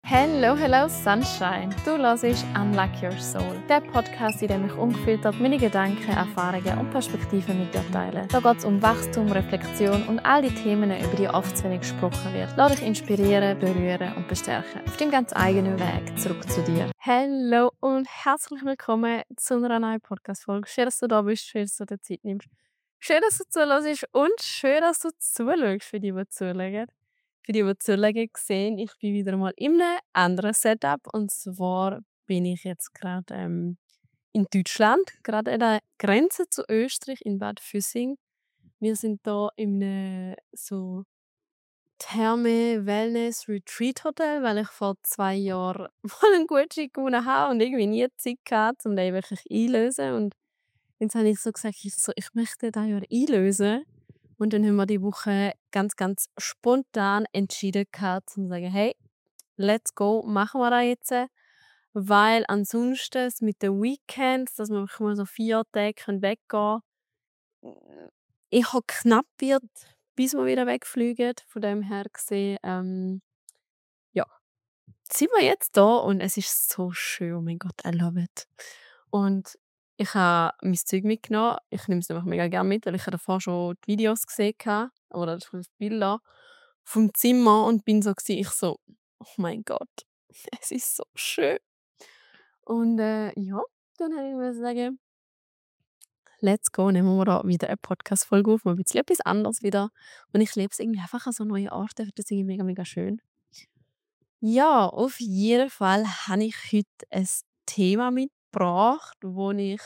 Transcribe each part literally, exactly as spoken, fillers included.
Hello, hello Sunshine! Du hörst «Unlock Your Soul», der Podcast, in dem ich ungefiltert meine Gedanken, Erfahrungen und Perspektiven mit dir teile. Da geht es um Wachstum, Reflexion und all die Themen, über die oft zu wenig gesprochen wird. Lass dich inspirieren, berühren und bestärken. Auf deinem ganz eigenen Weg zurück zu dir. Hallo und herzlich willkommen zu einer neuen Podcast-Folge. Schön, dass du da bist, schön, dass du dir Zeit nimmst. Schön, dass du zuhörst und schön, dass du zuschaust, für die, die zuschauen. Für die, die zuschauen, sehen, ich bin wieder mal in einem anderen Setup. Und zwar bin ich jetzt gerade ähm, in Deutschland, gerade an der Grenze zu Österreich, in Bad Füssing. Wir sind hier in einem so Therme-Wellness-Retreat-Hotel, weil ich vor zwei Jahren mal einen Gutschein gewonnen habe und irgendwie nie Zeit hatte, um den wirklich einzulösen. Und jetzt habe ich so gesagt, ich, so, ich möchte das ja einlösen. Und dann haben wir die Woche ganz, ganz spontan entschieden gehabt, um zu sagen, hey, let's go, machen wir das jetzt. Weil ansonsten mit den Weekends, dass wir wirklich mal so vier Tage weggehen können, ich habe knapp wird, bis wir wieder wegfliegen. Von dem her gesehen, ähm, ja, sind wir jetzt da und es ist so schön. Oh mein Gott, I love it. Und ich habe mein Zeug mitgenommen. Ich nehme es einfach mega gerne mit, weil ich habe davor schon die Videos gesehen hatte, oder die Bilder vom Zimmer und bin so gewesen, ich so, oh mein Gott, es ist so schön. Und äh, ja, dann habe ich mir sagen, let's go, nehmen wir da wieder eine Podcast-Folge auf, mal ein bisschen etwas anderes wieder. Und ich lebe es irgendwie einfach an so neue Orte, das ist irgendwie mega, mega schön. Ja, auf jeden Fall habe ich heute ein Thema mitgebracht, wo ich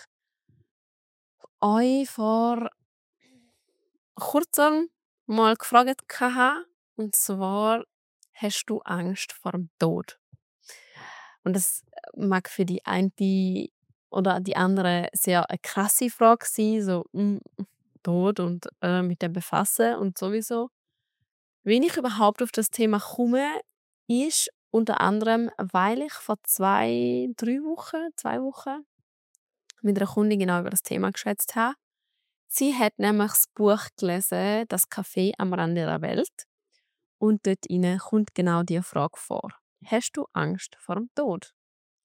euch vor kurzem mal gefragt hatte. Und zwar, hast du Angst vor dem Tod? Und das mag für die eine oder die andere sehr eine krasse Frage sein, so mm, Tod und äh, mit dem befassen und sowieso. Wie ich überhaupt auf das Thema komme, ist unter anderem, weil ich vor zwei, drei Wochen, zwei Wochen mit einer Kundin genau über das Thema geschwätzt habe. Sie hat nämlich das Buch gelesen, «Das Café am Rande der Welt». Und dort inne kommt genau diese Frage vor. Hast du Angst vor dem Tod?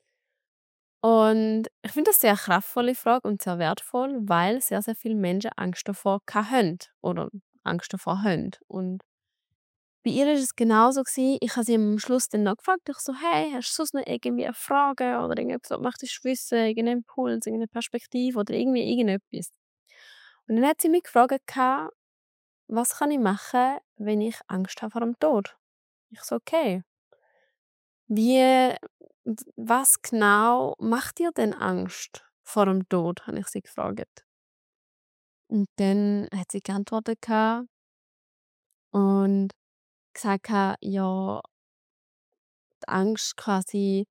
Und ich finde das eine sehr kraftvolle Frage und sehr wertvoll, weil sehr, sehr viele Menschen Angst davor haben oder Angst davor haben. Und bei ihr war es genauso gewesen. Ich habe sie am Schluss dann noch gefragt, ich so: «Hey, hast du sonst noch irgendwie eine Frage oder irgendetwas, was du möchtest wissen, irgendeinen Impuls, irgendeine Perspektive oder irgendwie irgendetwas?» Und dann hat sie mich gefragt gehabt: «Was kann ich machen, wenn ich Angst habe vor dem Tod?» Ich so: «Okay, wie w was genau macht dir denn Angst vor dem Tod?» habe ich sie gefragt. Und dann hat sie geantwortet gehabt und gesagt gehabt, ja, die Angst quasi,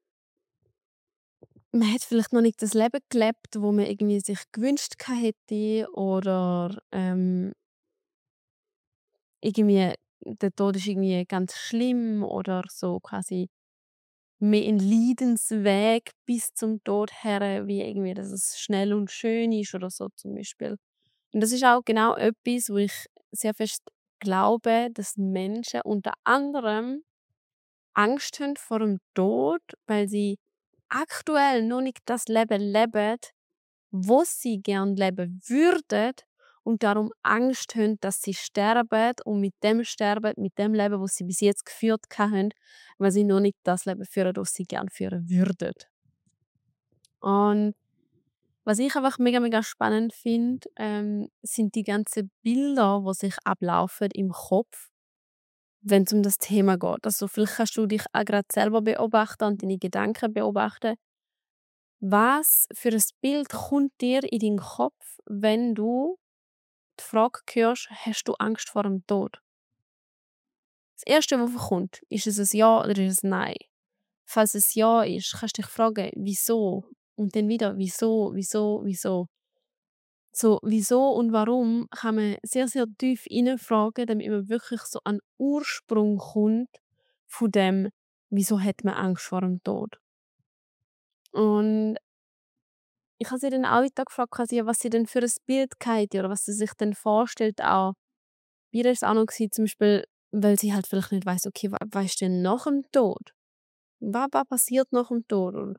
man hat vielleicht noch nicht das Leben gelebt, wo man irgendwie sich gewünscht gehabt hätte, oder ähm, irgendwie der Tod ist irgendwie ganz schlimm oder so quasi mehr ein Leidensweg bis zum Tod her, wie irgendwie, dass es schnell und schön ist oder so zum Beispiel. Und das ist auch genau etwas, wo ich sehr fest glaube, dass Menschen unter anderem Angst haben vor dem Tod, weil sie aktuell noch nicht das Leben leben, wo sie gern leben würden, und darum Angst haben, dass sie sterben und mit dem sterben, mit dem Leben, das sie bis jetzt geführt haben, weil sie noch nicht das Leben führen, das sie gern führen würden. Und was ich einfach mega, mega spannend finde, ähm, sind die ganzen Bilder, die sich ablaufen im Kopf, wenn es um das Thema geht. Also vielleicht kannst du dich auch gerade selber beobachten und deine Gedanken beobachten. Was für ein Bild kommt dir in den Kopf, wenn du die Frage hörst, hast du Angst vor dem Tod? Das Erste, was kommt, ist es ein Ja oder ist es ein Nein? Falls es Ja ist, kannst du dich fragen, wieso? Und dann wieder, wieso, wieso, wieso? So, wieso und warum kann man sehr, sehr tief hineinfragen, damit man wirklich so an den Ursprung kommt von dem, wieso hat man Angst vor dem Tod. Und ich habe sie dann auch wieder gefragt, quasi, ja, was sie denn für ein Bild hatte oder was sie sich denn vorstellt auch. Bei ihr war es auch noch gewesen, zum Beispiel, weil sie halt vielleicht nicht weiss, okay, wa was ist denn nach dem Tod? wa was passiert nach dem Tod? Und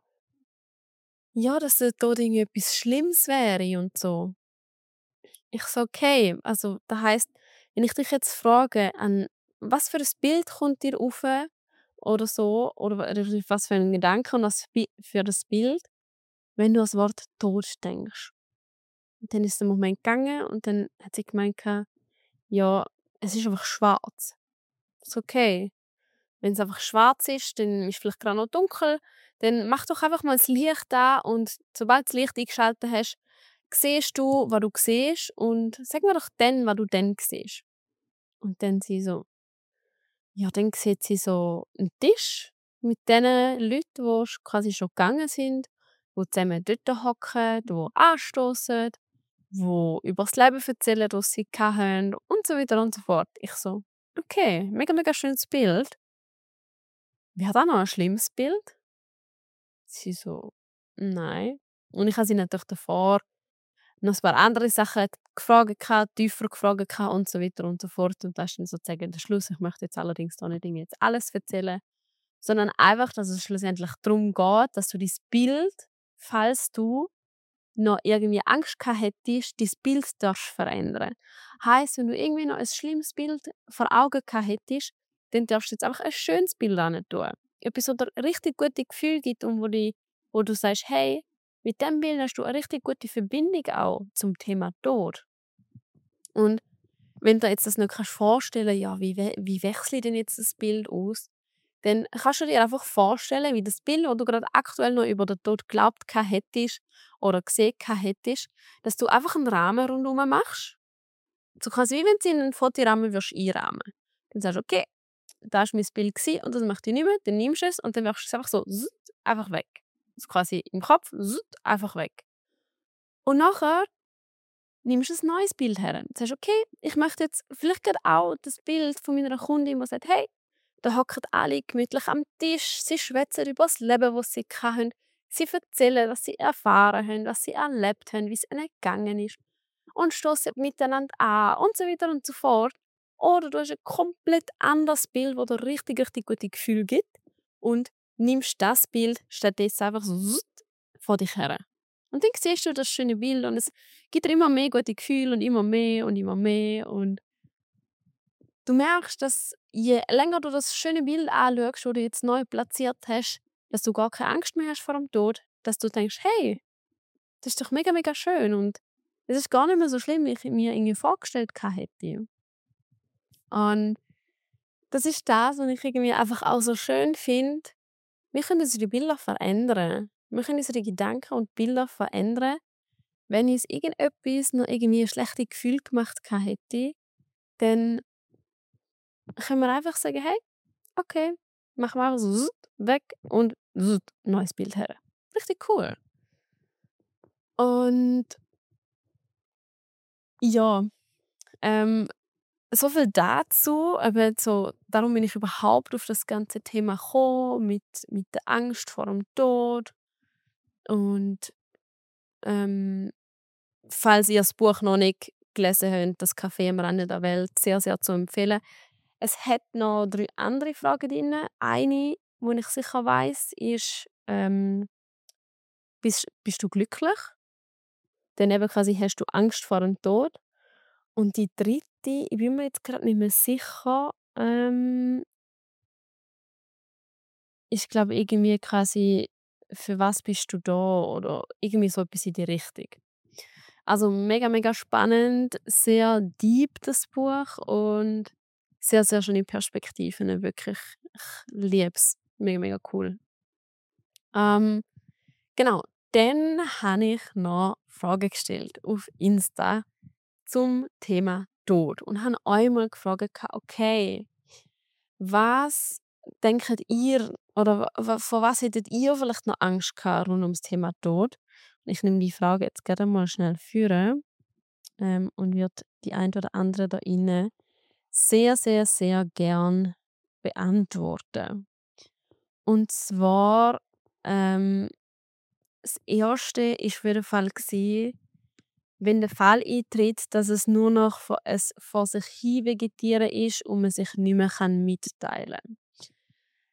ja, dass der Tod irgendwie etwas Schlimmes wäre und so. Ich so: „Okay, also, das heisst, wenn ich dich jetzt frage, an was für ein Bild kommt dir rauf oder so oder wa oder was für ein Gedanke und was Bi für das Bild, wenn du ans Wort Tod denkst?“ Und dann ist der Moment gegangen und dann hat sie gemeint gehabt: „Ja, es ist einfach schwarz.“ Ich so: „Okay, wenn es einfach schwarz ist, dann ist vielleicht grad noch dunkel, dann mach doch einfach mal das Licht an und sobald das Licht eingeschaltet hast, siehst du, was du siehst und sag mir doch dann, was du dann siehst.“ Und dann sie so ja, dann sieht sie so 'n Tisch mit diesen Leuten, die sch quasi schon gegangen sind, die zusammen dort hocken, die anstossen, die über das Leben erzählen, das sie hatten und so weiter und so fort. Ich so: „Okay, mega, mega schönes Bild. Wer hat auch noch ein schlimmes Bild?“ Sie so: „Nein.“ Und ich habe sie natürlich davor noch ein paar andere Sachen gefragt gehabt, tiefer gefragt gehabt und so weiter und so fort. Und das ist dann sozusagen der Schluss. Ich möchte jetzt allerdings da nicht irgendwie jetzt alles erzählen, sondern einfach, dass es schlussendlich darum geht, dass du dein Bild, falls du noch irgendwie Angst gehabt hättest, dein Bild darfst verändern. Heisst, wenn du irgendwie noch ein schlimmes Bild vor Augen gehabt hättest, dann darfst du jetzt einfach ein schönes Bild hin tun. Etwas, das dir richtig gute Gefühle gibt und wo, die, wo du sagst, hey, mit dem Bild hast du eine richtig gute Verbindung auch zum Thema Tod. Und wenn du jetzt das nicht kannst vorstellen, ja, wie, we wie wechsle ich denn jetzt das Bild aus? Dann kannst du dir einfach vorstellen, wie das Bild, das du gerade aktuell noch über den Tod geglaubt gehabt hättest oder gesehen gehabt hättest, dass du einfach einen Rahmen rundherum machst. So quasi wie wenn du in einen Fotorahmen würdest einrahmen. Dann sagst du: „Okay, da war mein Bild gewesen und das möchte ich nicht mehr.“ Dann nimmst du es und dann wirfst du es einfach so zzzt, einfach weg. So quasi im Kopf zzzt, einfach weg. Und nachher nimmst du ein neues Bild her. Dann sagst du: „Okay, ich möchte jetzt vielleicht grad auch das Bild von meiner Kundin, die sagt: ‚Hey, da hocken alle gemütlich am Tisch, sie schwätzen über das Leben, das sie hatten. Sie erzählen, was sie erfahren haben, was sie erlebt haben, wie es ihnen gegangen ist und stossen miteinander an und so weiter und so fort.“ Oder du hast ein komplett anderes Bild, das dir richtig, richtig gute Gefühle gibt und nimmst das Bild stattdessen einfach so zzzt vor dich her. Und dann siehst du das schöne Bild und es gibt dir immer mehr gute Gefühle und immer mehr und immer mehr und du merkst, dass je länger du das schöne Bild anschaust, das du jetzt neu platziert hast, dass du gar keine Angst mehr hast vor dem Tod, dass du denkst: „Hey, das ist doch mega, mega schön und es ist gar nicht mehr so schlimm, wie ich mir irgendwie vorgestellt gehabt hätte.“ Und das ist das, was ich irgendwie einfach auch so schön finde. Wir können unsere Bilder verändern. Wir können unsere Gedanken und Bilder verändern. Wenn uns irgendetwas noch irgendwie ein schlechtes Gefühl gemacht gehabt hätte, dann können wir einfach sagen: „Hey, okay, machen wir einfach so zzzt, weg und zzzt, neues Bild her.“ Richtig cool. Und ja, ähm, so viel dazu, aber so darum bin ich überhaupt auf das ganze Thema gekommen mit mit der Angst vor dem Tod und, ähm, falls ihr das Buch noch nicht gelesen habt, «Das Café am Rande der Welt», sehr, sehr zu empfehlen. Es hat noch drei andere Fragen drin. Eine, wo ich sicher weiß, ist, ähm Bist bist du glücklich? Dann eben quasi hast du Angst vor dem Tod. Und die dritte, ich bin mir jetzt grad nicht mehr sicher, ähm, ist glaube irgendwie quasi: „Für was bist du da?“ oder irgendwie so etwas in die Richtung. Also mega, mega spannend, sehr deep das Buch und sehr, sehr schöne Perspektiven, wirklich. Ich liebe es. Mega, mega cool. Ähm Genau, dann habe ich noch Fragen gestellt auf Insta zum Thema Tod und habe einmal gefragt, gehabt, okay, was denkt ihr oder wa wa vor was hättet ihr vielleicht noch Angst gehabt rund ums Thema Tod? Und ich nehme die Frage jetzt gerade mal schnell führen ähm, und würde die ein oder andere da inne sehr, sehr, sehr gern beantworten. Und zwar, ähm das erste ist auf jeden Fall gsi, wenn der Fall eintritt, dass es nur noch vor es vor sich hin vegetieren ist und man sich nicht mehr kann mitteilen kann.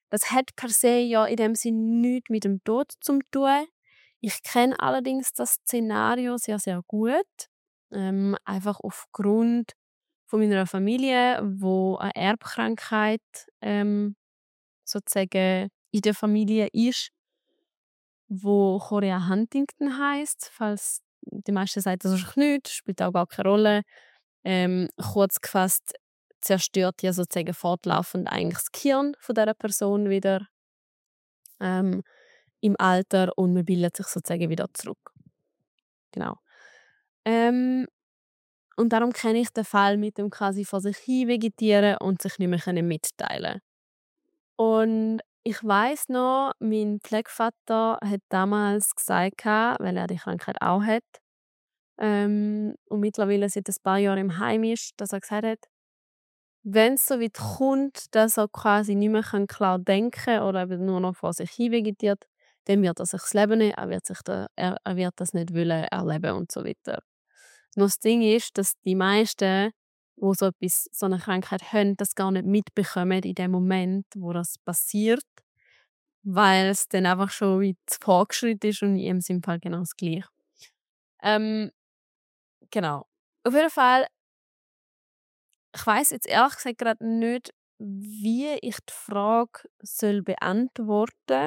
Das hat per se ja in dem Sinn nichts mit dem Tod zu tun. Ich kenne allerdings das Szenario sehr, sehr gut, ähm, einfach aufgrund von meiner Familie, wo eine Erbkrankheit, ähm, sozusagen in der Familie ist, wo Chorea Huntington heisst. Falls die meisten sagen das wahrscheinlich nicht, spielt auch gar keine Rolle. Ähm, kurz gefasst zerstört ja sozusagen fortlaufend eigentlich das Gehirn von dieser Person wieder, ähm, im Alter, und man bildet sich sozusagen wieder zurück. Genau. Ähm, und darum kenne ich den Fall mit dem quasi vor sich hin vegetieren und sich nicht mehr können mitteilen. Und ich weiß noch, mein Pflegevater hat damals gesagt, gehabt, weil er die Krankheit auch hat, ähm, und mittlerweile seit ein paar Jahren im Heim ist, dass er gesagt hat, wenn es so weit kommt, dass er quasi nicht mehr kann klar denken oder eben nur noch vor sich hin vegetiert, dann wird er sich das Leben nehmen, er wird, sich da, er, er wird das nicht wollen erleben und so weiter. Nur das Ding ist, dass die meisten, wo so etwas, so eine Krankheit haben, das gar nicht mitbekommen in dem Moment, wo das passiert, weil es dann einfach schon weit fortgeschritten ist, und in ihrem Sinne halt genau das Gleiche. Ähm, genau. Auf jeden Fall, ich weiß jetzt ehrlich gesagt gerade nicht, wie ich die Frage soll beantworten.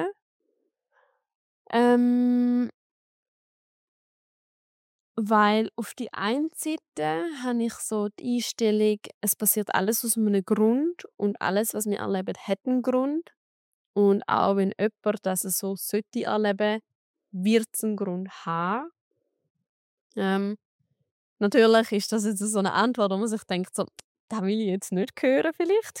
Ähm, weil auf die einen Seite habe ich so die Einstellung, es passiert alles aus einem Grund und alles, was wir erleben, hat einen Grund. Und auch wenn jemand das so sollte erleben, wird es einen Grund haben. Ähm, natürlich ist das jetzt so eine Antwort, wo man sich denkt, so, das will ich jetzt nicht hören vielleicht.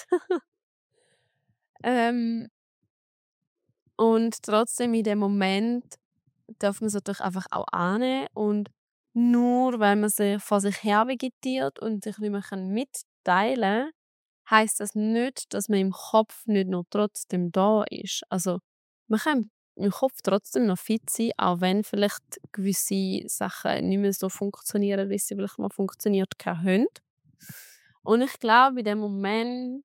ähm, und trotzdem in dem Moment darf man es natürlich einfach auch annehmen, und nur weil man sich vor sich her vegetiert und sich nicht mehr kann mitteilen kann, heisst das nicht, dass man im Kopf nicht noch trotzdem da ist. Also, man kann im Kopf trotzdem noch fit sein, auch wenn vielleicht gewisse Sachen nicht mehr so funktionieren, wie sie vielleicht mal funktioniert haben. Und ich glaube, in dem Moment,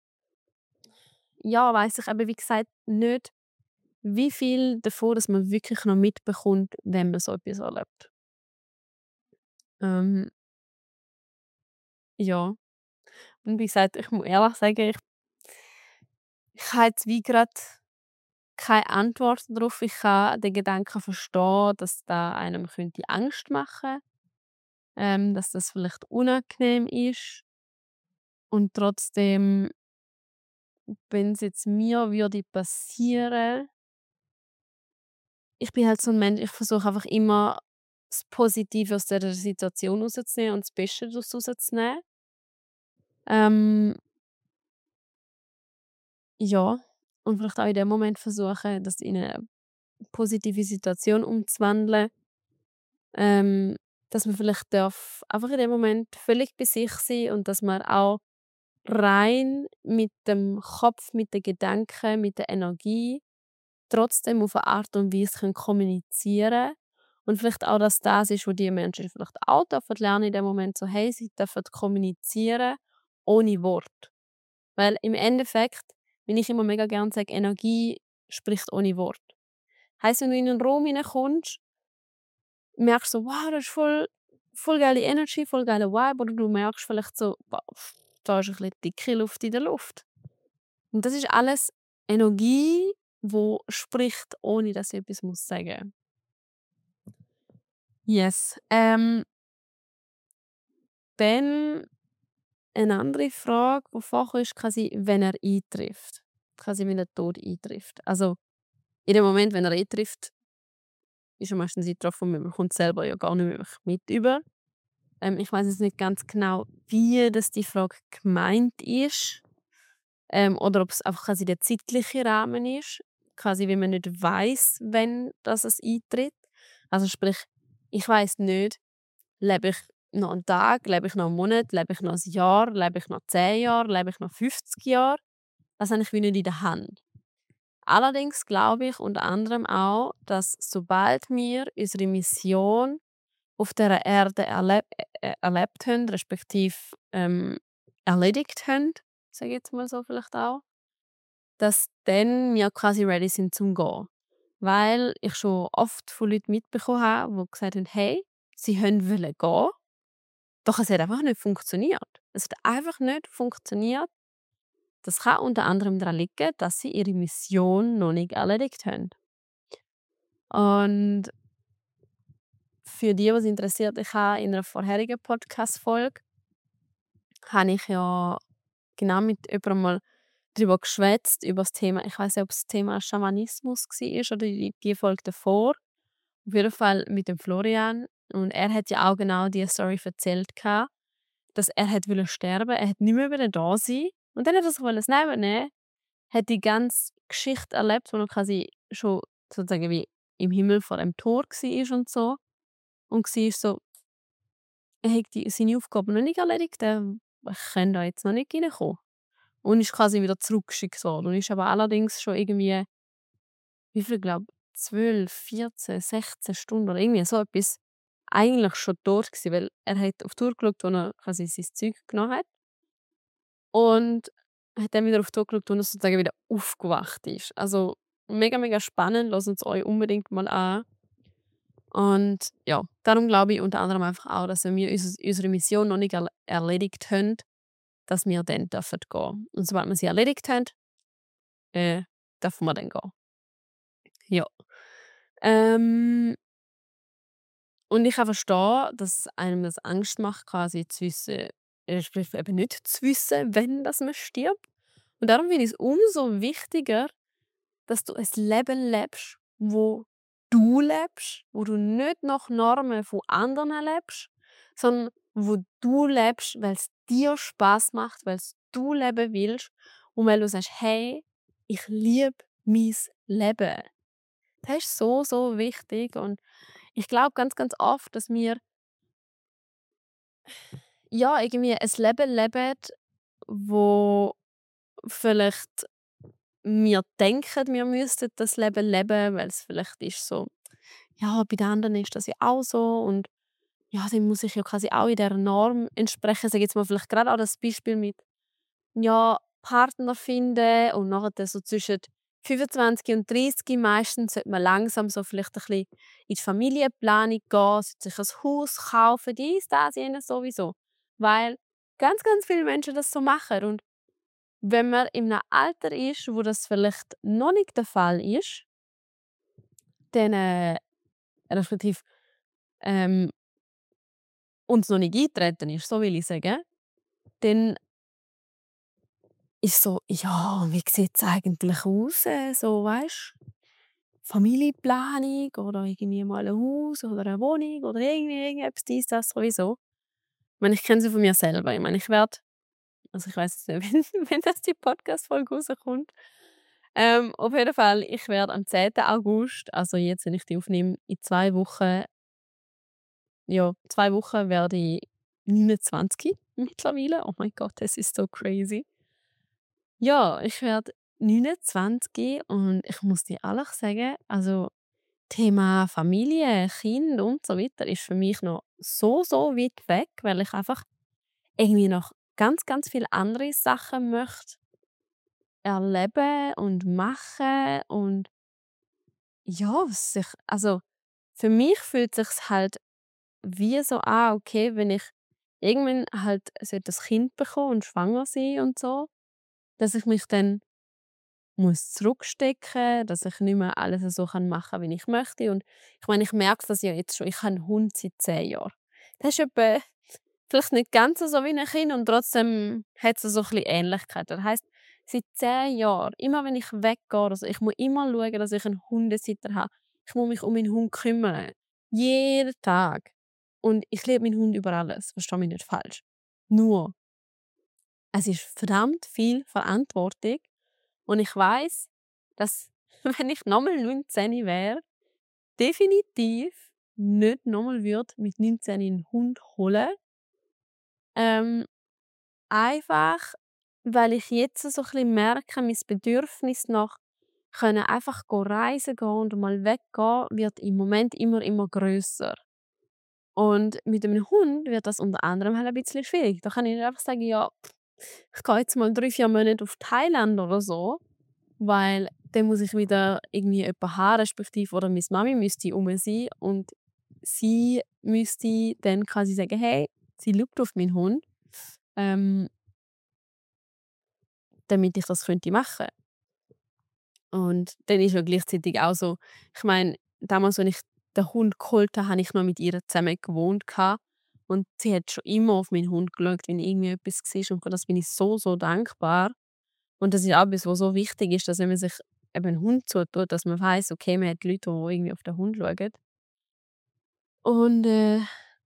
ja, weiss ich eben, wie gesagt, nicht, wie viel davon dass man wirklich noch mitbekommt, wenn man so etwas erlebt. Ähm, ja. Und wie gesagt, ich muss ehrlich sagen, ich ich habe jetzt wie grad keine Antwort darauf. Ich kann den Gedanken verstehen, dass da einem könnte Angst machen, ähm, dass das vielleicht unangenehm ist, und trotzdem, wenn es jetzt mir würde passieren, ich bin halt so ein Mensch, ich versuche einfach immer das Positive aus dieser Situation rauszunehmen und das Beste daraus rauszunehmen. Ähm, ja, und vielleicht auch in dem Moment versuchen, das in eine positive Situation umzuwandeln. Ähm, dass man vielleicht darf einfach in dem Moment völlig bei sich sein, und dass man auch rein mit dem Kopf, mit den Gedanken, mit der Energie trotzdem auf eine Art und Weise können kommunizieren, und vielleicht auch, dass das ist, wo die Menschen vielleicht auch dürfen lernen in dem Moment, so hey, sie dürfen kommunizieren ohne Wort. Weil im Endeffekt, wenn ich immer mega gerne sage, Energie spricht ohne Wort. Heißt, wenn du in einen Raum hineinkommst, merkst so: „Wow, das ist voll voll geile Energy, voll geiler Vibe“, oder du merkst vielleicht so: „Wow, da ist ein bisschen dicke Luft in der Luft.“ Und das ist alles Energie, wo spricht, ohne dass ich etwas muss sagen. Yes. Ähm, dann eine andere Frage, die vorkam, ist quasi, wenn er eintrifft. Quasi, wenn der Tod eintrifft. Also, in dem Moment, wenn er eintrifft, ist er meistens eingetroffen, und man bekommt selber ja gar nicht mehr mit über. Ähm, ich weiß jetzt nicht ganz genau, wie das die Frage gemeint ist, ähm, oder ob es einfach quasi der zeitliche Rahmen ist, quasi wie man nicht weiß, wenn das es eintritt. Also sprich, ich weiß nicht, lebe ich noch einen Tag, lebe ich noch einen Monat, lebe ich noch ein Jahr, lebe ich noch zehn Jahre, lebe ich noch fünfzig Jahre. Das habe ich wie nicht in der Hand. Allerdings glaube ich unter anderem auch, dass sobald wir unsere Mission auf dieser Erde erleb äh, erlebt haben, respektive, ähm, erledigt haben, sage ich jetzt mal so vielleicht auch, dass dann wir quasi ready sind zum gehen. Weil ich schon oft von Leuten mitbekommen habe, die gesagt haben: «Hey, sie wollten gehen, doch es hat einfach nicht funktioniert.» Es hat einfach nicht funktioniert. Das kann unter anderem daran liegen, dass sie ihre Mission noch nicht erledigt haben. Und für die, was interessiert, ich habe in einer vorherigen Podcast-Folge habe ich ja genau mit jemandem mal darüber geschwätzt, über das Thema, ich weiß nicht, ob es das Thema Schamanismus war oder die die Folge davor. Auf jeden Fall mit dem Florian. Und er hat ja auch genau diese Story erzählt gehabt, dass er hat wollte sterben, er hat nicht mehr wollen da sein. Und dann hat er sich wollen das Leben nehmen, hat die ganze Geschichte erlebt, wo er quasi schon sozusagen wie im Himmel vor dem Tor war und so. Und war so, er hat die seine Aufgabe noch nicht erledigt, er kann da jetzt noch nicht reinkommen. Und ist quasi wieder zurückgeschickt worden und ist aber allerdings schon irgendwie, wie viel glaube zwölf, vierzehn, sechzehn Stunden oder irgendwie so etwas eigentlich schon tot gewesen, weil er hat auf die Uhr geschaut, wo er quasi sein Zeug genommen hat und hat dann wieder auf die Uhr geschaut, wo er sozusagen wieder aufgewacht ist. Also, mega, mega spannend, hört es euch unbedingt mal an. Und ja, darum glaube ich unter anderem einfach auch, dass wenn wir unses unsere Mission noch nicht erl erledigt haben, dass wir dann dürfen gehen. Und sobald wir sie erledigt haben, äh, dürfen wir dann gehen. Ja. Ähm, und ich kann verstehen, dass einem das Angst macht, quasi zu wissen, respektive eben nicht zu wissen, wenn dass man stirbt. Und darum finde ich es umso wichtiger, dass du ein Leben lebst, wo du lebst, wo du nicht nach Normen von anderen lebst, sondern wo du lebst, weil es dir Spaß macht, weil du leben willst und weil du sagst: «Hey, ich liebe mein Leben.» Das ist so, so wichtig und ich glaube ganz, ganz oft, dass wir, ja, irgendwie ein Leben leben, wo vielleicht wir denken, wir müssten das Leben leben, weil es vielleicht ist so, ja, bei den anderen ist das ja auch so und ja, dann muss ich ja quasi auch in dieser Norm entsprechen. Sage jetzt mal vielleicht gerade auch das Beispiel mit, ja, Partner finden und nachher so zwischen fünfundzwanzig und dreißig meistens sollte man langsam so vielleicht ein bisschen in die Familienplanung gehen, sollte sich ein Haus kaufen, dies, das, jenes sowieso. Weil ganz, ganz viele Menschen das so machen und wenn man in einem Alter ist, wo das vielleicht noch nicht der Fall ist, dann, äh, respektive, ähm, uns noch nicht eingetreten ist, so will ich sagen, dann ist so: «Ja, wie sieht es eigentlich aus, äh, so, weisst, Familienplanung oder irgendwie mal ein Haus oder eine Wohnung oder irgendwie irgendetwas, dies, das sowieso.» Ich meine, ich kenne sie von mir selber. Ich meine, ich werde, also, ich weiß jetzt nicht, wenn wenn das die Podcast-Folge rauskommt. Ähm, auf jeden Fall, ich werde am zehnten August, also jetzt, wenn ich die aufnehme, in zwei Wochen, ja, zwei Wochen werde ich neunundzwanzig mittlerweile. Oh mein Gott, das ist so crazy. Ja, ich werde neunundzwanzig und ich muss dir ehrlich sagen, also Thema Familie, Kind und so weiter ist für mich noch so, so weit weg, weil ich einfach irgendwie noch ganz, ganz viele andere Sachen möchte erleben und machen und ja, was sich, also für mich fühlt sich's halt wie so an, okay, wenn ich irgendwann halt sollte das Kind bekommen und schwanger sein und so, dass ich mich dann muss zurückstecken, dass ich nicht mehr alles so kann machen, wie ich möchte. Und ich meine, ich merke das ja jetzt schon, ich habe einen Hund seit zehn Jahren. Das ist etwa vielleicht nicht ganz so wie ein Kind und trotzdem hat es so ein bisschen Ähnlichkeit. Das heisst, seit zehn Jahren, immer wenn ich weggehe, also ich muss immer schauen, dass ich einen Hundesitter habe. Ich muss mich um meinen Hund kümmern. Jeden Tag. Und ich liebe meinen Hund über alles, verstehe mich nicht falsch. Nur, es ist verdammt viel Verantwortung und ich weiß, dass, wenn ich nochmal neunzehn wäre, definitiv nicht nochmal würde mit neunzehn einen Hund holen. Ähm, Einfach, weil ich jetzt so ein bisschen merke, mein Bedürfnis nach können einfach go reisen gehen und mal weggehen, wird im Moment immer, immer grösser. Und mit einem Hund wird das unter anderem halt ein bisschen schwierig. Da kann ich nicht einfach sagen: «Ja, ich gehe jetzt mal drei vier Monate auf Thailand oder so.» weil dann muss ich wieder irgendwie jemanden haben, respektive oder meine Mami müsste rum sein und sie müsste dann quasi sagen: «Hey, sie schaut auf meinen Hund», ähm, damit ich das könnte machen. Und dann ist ja gleichzeitig auch so, ich meine, damals, als ich den Hund geholt habe, habe ich noch mit ihr zusammen gewohnt gehabt und sie hat schon immer auf meinen Hund geschaut, wenn irgendwie etwas war und für das bin ich so, so dankbar. Und das ist auch etwas, was so wichtig ist, dass wenn man sich eben einen Hund zutut, dass man weiss, okay, man hat Leute, die irgendwie auf den Hund schauen. Und, äh,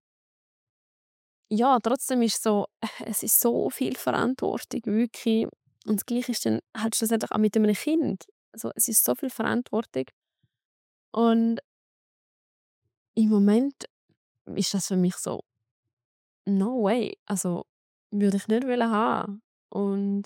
ja, trotzdem ist so es ist so viel Verantwortung, wirklich. Und das Gleiche ist dann halt schlussendlich auch mit einem Kind. Also, es ist so viel Verantwortung und im Moment ist das für mich so: «No way», also, würde ich nicht wollen haben. Und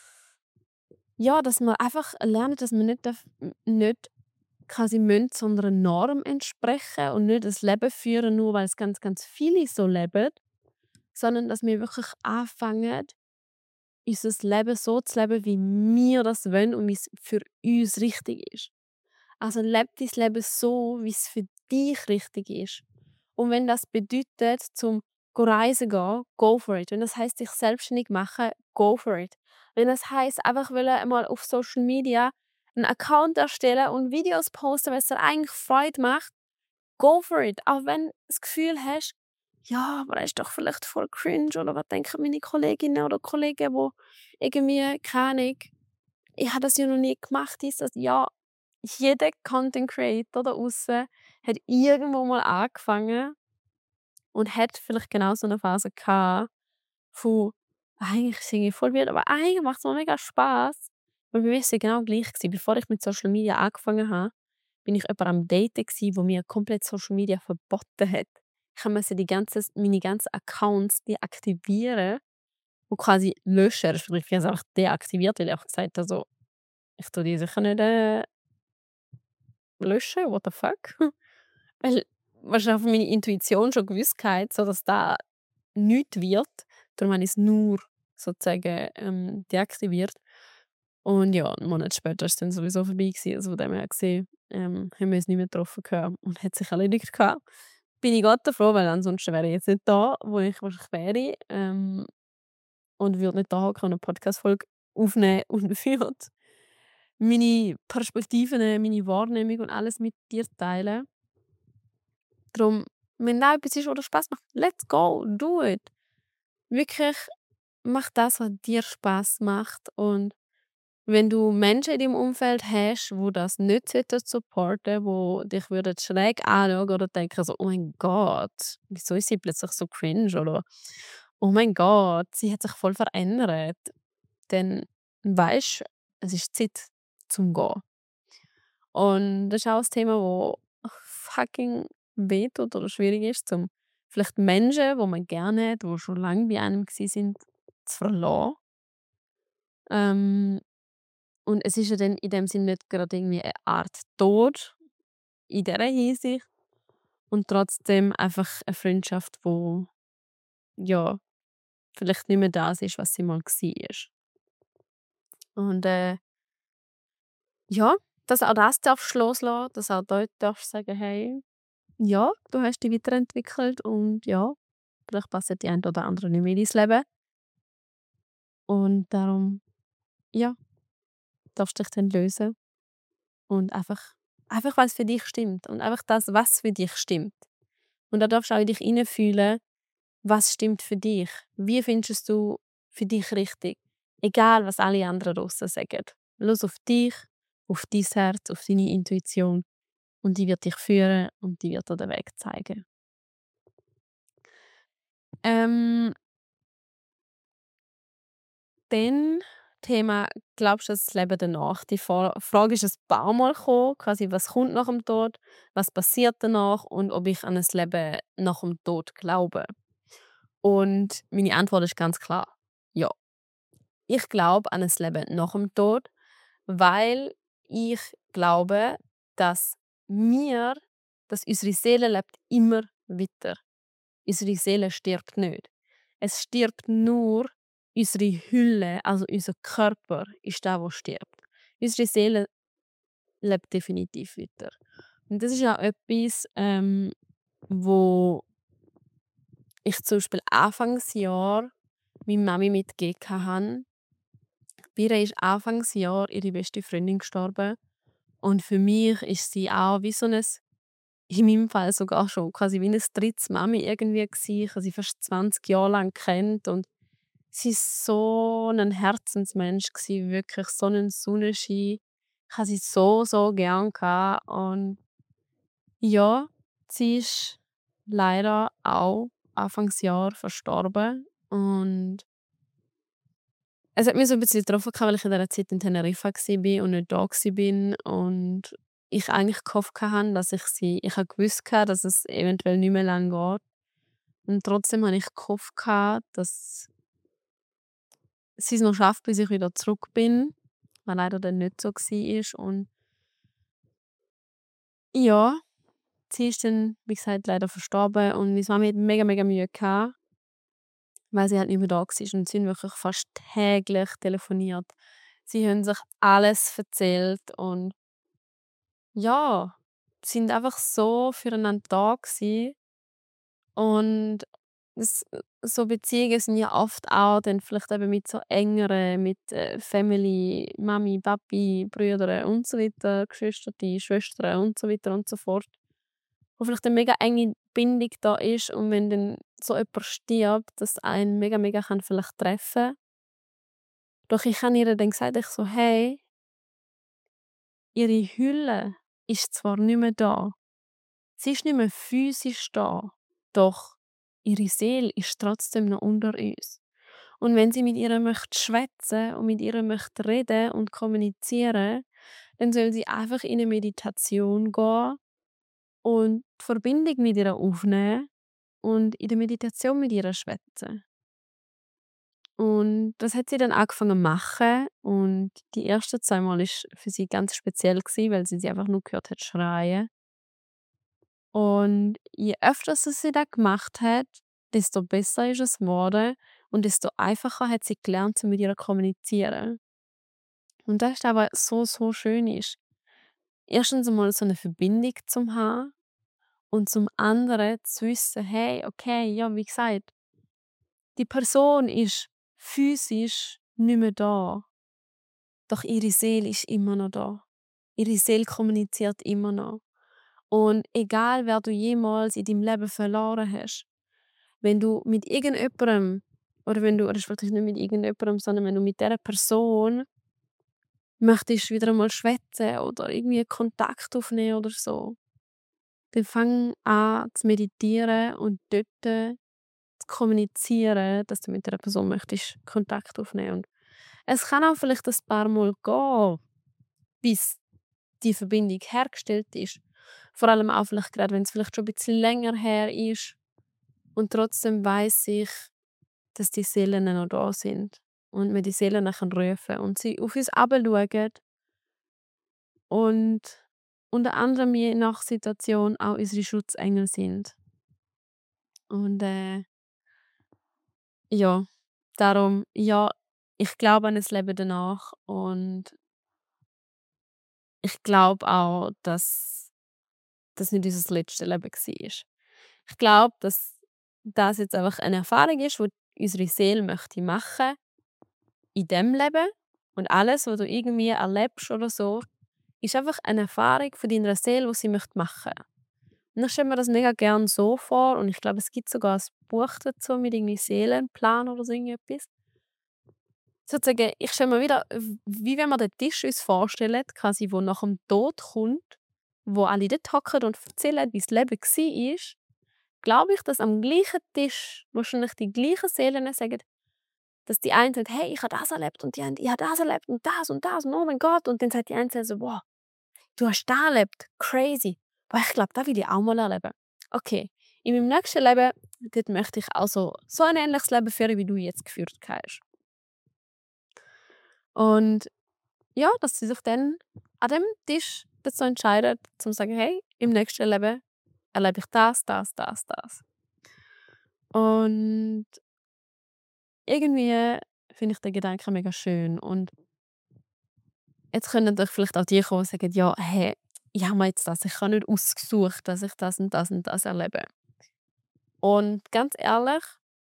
ja, dass man einfach lernt, dass man nicht darf n nicht quasi müssen so einer Norm entsprechen und nicht das Leben führen, nur weil es ganz, ganz viele so leben, sondern dass wir wirklich anfangen, unser Leben so zu leben, wie wir das wollen und wie's für uns richtig ist. Also, lebe dein Leben so, wie es für dich richtig ist. Und wenn das bedeutet, zum go reisen gehen, go for it. Wenn das heisst, sich selbstständig machen, go for it. Wenn das heisst, einfach wollen einmal auf Social Media 'n Account erstellen und Videos posten, weil's dir eigentlich Freude macht, go for it. Auch wenn du das Gefühl hast: «Ja, aber das ist doch vielleicht voll cringe» oder «Was denken meine Kolleginnen oder Kollegen, wo irgendwie, keine Ahnung, ich habe das ja noch nie gemacht, dies, das.» Ja, jeder Content Creator da draussen hat irgendwo mal angefangen und hat vielleicht genau so 'ne Phase gehabt von: «Eigentlich ist es irgendwie voll weird, aber eigentlich macht's mir mega Spaß.» Und bei mir ist es genau gleich gewesen. Bevor ich mit Social Media angefangen habe, bin ich jemand am Daten gsi, wo mir komplett Social Media verboten hat. Ich musste die ganzes meine ganzen Accounts deaktivieren und quasi löschen, respektive ich habe es einfach deaktiviert, weil ich einfach gesagt habe so: «Ich tue die sicher nicht, äh, löschen, what the fuck?» Weil wahrscheinlich meine Intuition schon gewusst gehabt, so dass da nichts wird. Darum habe ich's nur sozusagen, ähm, deaktiviert. Und ja, 'n Monat später ist dann sowieso vorbei gewesen. Also von dem her gesehen, ähm, haben wir uns nicht mehr getroffen gehabt und hat sich erledigt gehabt. Bin ich Gott froh, weil ansonsten wäre ich jetzt nicht da, wo ich wahrscheinlich wäre, ähm, und würde nicht da hocken und 'ne Podcast-Folge aufnehmen und würde meine Perspektiven, äh, meine Wahrnehmung und alles mit dir teilen. Drum, wenn da etwas ist, wo dir Spass macht, let's go, do it. Wirklich, mach das, was dir Spass macht. Und wenn du Menschen in deinem Umfeld hast, wo das nicht sollten supporten, wo dich würden schräg anschauen oder denken so: «Oh mein Gott, wieso ist sie plötzlich so cringe?» oder «Oh mein Gott, sie hat sich voll verändert», dann weisst, es ist Zeit zum Gehen. Und das ist auch ein Thema, wo fucking wehtut oder schwierig ist, zum vielleicht Menschen, wo man gerne hat, die schon lange bei einem gsi sind, zu verlassen. Ähm, und es ist ja dann in dem Sinne nicht gerade irgendwie eine Art Tod in dieser Hinsicht und trotzdem einfach eine Freundschaft, wo ja, vielleicht nicht mehr das ist, was sie mal war. Und, äh, ja, dass auch das darfst du loslassen, dass auch dort darfst du sagen: «Hey, ja, du hast dich weiterentwickelt und ja, vielleicht passen die ein oder andere nicht mehr in dein Leben.» Und darum, ja, darfst du dich dann lösen und einfach einfach, weil's für dich stimmt und einfach das, was für dich stimmt. Und da darfst du auch in dich hineinfühlen, was stimmt für dich? Wie findest du für dich richtig? Egal, was alle anderen draussen sagen. Los auf dich, auf dein Herz, auf deine Intuition und die wird dich führen und die wird dir den Weg zeigen. Ähm, dann Thema: «Glaubst du an das Leben danach?» Die Fra Frage ist ein paar Mal gekommen, quasi: «Was kommt nach dem Tod? Was passiert danach?» und ob ich an ein Leben nach dem Tod glaube. Und meine Antwort ist ganz klar: «Ja.» Ich glaube an ein Leben nach dem Tod, weil ich glaube, dass wir dass unsere Seele lebt immer weiter. Unsere Seele stirbt nicht. Es stirbt nur unsere Hülle, also unser Körper ist der, wo stirbt. unsere Seele lebt definitiv weiter. Und das ist auch etwas, ähm, wo ich zum Beispiel Anfangsjahr meiner Mami mitgegeben habe. Bei ihr ist Anfangsjahr ihre beste Freundin gestorben und für mich ist sie auch wie so ein, in meinem Fall sogar schon quasi wie ein drittes Mami irgendwie gsi. Ich habe sie fast zwanzig Jahre lang kennt und sie ist so ein Herzensmensch gsi, wirklich so 'nen Sonnenschein. Ich habe sie so, so gern gehabt und ja, sie ist leider auch Anfangsjahr verstorben und es hat mich so 'n bisschen getroffen gehabt, weil ich in dieser Zeit in Teneriffa war und nicht da bin und ich eigentlich gehofft hatte, dass ich sie ich habe gewusst gehabt, dass es eventuell nicht mehr lang geht und trotzdem habe ich gehofft gehabt, dass sie es noch schafft, bis ich wieder zurück bin, was leider dann nicht so war und ja, sie ist dann, wie gesagt, leider verstorben und meine Mami hat mega, mega Mühe gehabt, weil sie halt nicht mehr da war und sie haben wirklich fast täglich telefoniert. Sie haben sich alles erzählt und ja, sind einfach so füreinander da gsi und es so Beziehungen sind ja oft auch dann vielleicht eben mit so engeren, mit, äh, Family, Mami, Papi, Brüder und so weiter, Geschwisterte, Schwestern und so weiter und so fort, wo vielleicht 'ne mega enge Bindung da ist und wenn dann so jemand stirbt, das einen mega, mega kann vielleicht treffen. Doch ich habe ihr dann gesagt, ich so: „Hey, ihre Hülle ist zwar nicht mehr da, sie ist nicht mehr physisch da, doch ihre Seele ist trotzdem noch unter uns. Und wenn sie mit ihr möchte schwätzen und mit ihr möchte reden und kommunizieren, dann soll sie einfach in 'ne Meditation gehen und die Verbindung mit ihr aufnehmen und in der Meditation mit ihr schwätzen.“ Und das hat sie dann angefangen zu machen und die ersten zwei Mal ist für sie ganz speziell gsi, weil sie sie einfach nur gehört hat schreien. Und je öfter sie sie das gemacht hat, desto besser ist es geworden und desto einfacher hat sie gelernt, zu mit ihr zu kommunizieren. Und das ist aber so, so schön ist. Erstens einmal so eine Verbindung zu haben und zum anderen zu wissen: „Hey, okay, ja, wie gesagt, die Person ist physisch nicht mehr da, doch ihre Seele ist immer noch da. Ihre Seele kommuniziert immer noch. Und egal, wer du jemals in deinem Leben verloren hast, wenn du mit irgendjemandem oder wenn du respektive nicht mit irgendjemandem, sondern wenn du mit dieser Person möchtest wieder einmal schwätzen oder irgendwie Kontakt aufnehmen oder so, dann fang an zu meditieren und dort zu kommunizieren, dass du mit dieser Person möchtest Kontakt aufnehmen. Und es kann auch vielleicht ein paar Mal gehen, bis die Verbindung hergestellt ist. Vor allem auch vielleicht grade, wenn's vielleicht schon ein bisschen länger her ist und trotzdem weiss ich, dass die Seelen noch da sind und man die Seelen dann kann rufen und sie auf uns herabschauen und unter anderem je nach Situation auch unsere Schutzengel sind. Und, äh, ja, darum, ja, ich glaube an ein Leben danach und ich glaube auch, dass das nicht unser letztes Leben war. Ich glaube, dass das jetzt einfach eine Erfahrung ist, die unsere Seele möchte machen in diesem Leben und alles, was du irgendwie erlebst oder so, ist einfach eine Erfahrung von deiner Seele, die sie möchte machen. Und ich stelle mir das mega gerne so vor und ich glaube, es gibt sogar ein Buch dazu mit irgendwie Seelenplan oder so irgendetwas. Sozusagen, ich stelle mir wieder w wie wenn wir den Tisch uns vorstellen, quasi, wo nach dem Tod kommt, wo alle dort hocken und erzählen, wie das Leben war, glaube ich, dass am gleichen Tisch wahrscheinlich die gleichen Seelen sagen, dass die eine sagt: „Hey, ich habe das erlebt“ und die andere: „Ich habe das erlebt und das und das und oh mein Gott.“ Und dann sagt die eine so: „Wow, du hast das erlebt, crazy. Boah, ich glaube, das will ich auch mal erleben.“ Okay, in meinem nächsten Leben, dort möchte ich also so ein ähnliches Leben führen, wie du jetzt geführt hast. Und ja, dass sie sich dann an dem Tisch dazu entscheidet, zum zu sagen: „Hey, im nächsten Leben erlebe ich das, das, das, das.“ Und irgendwie finde ich den Gedanken mega schön und Jetzt können natürlich vielleicht auch die kommen und sagen: „Ja, hey, ich habe mir jetzt das ich habe nicht ausgesucht, dass ich das und das und das erlebe.“ Und ganz ehrlich,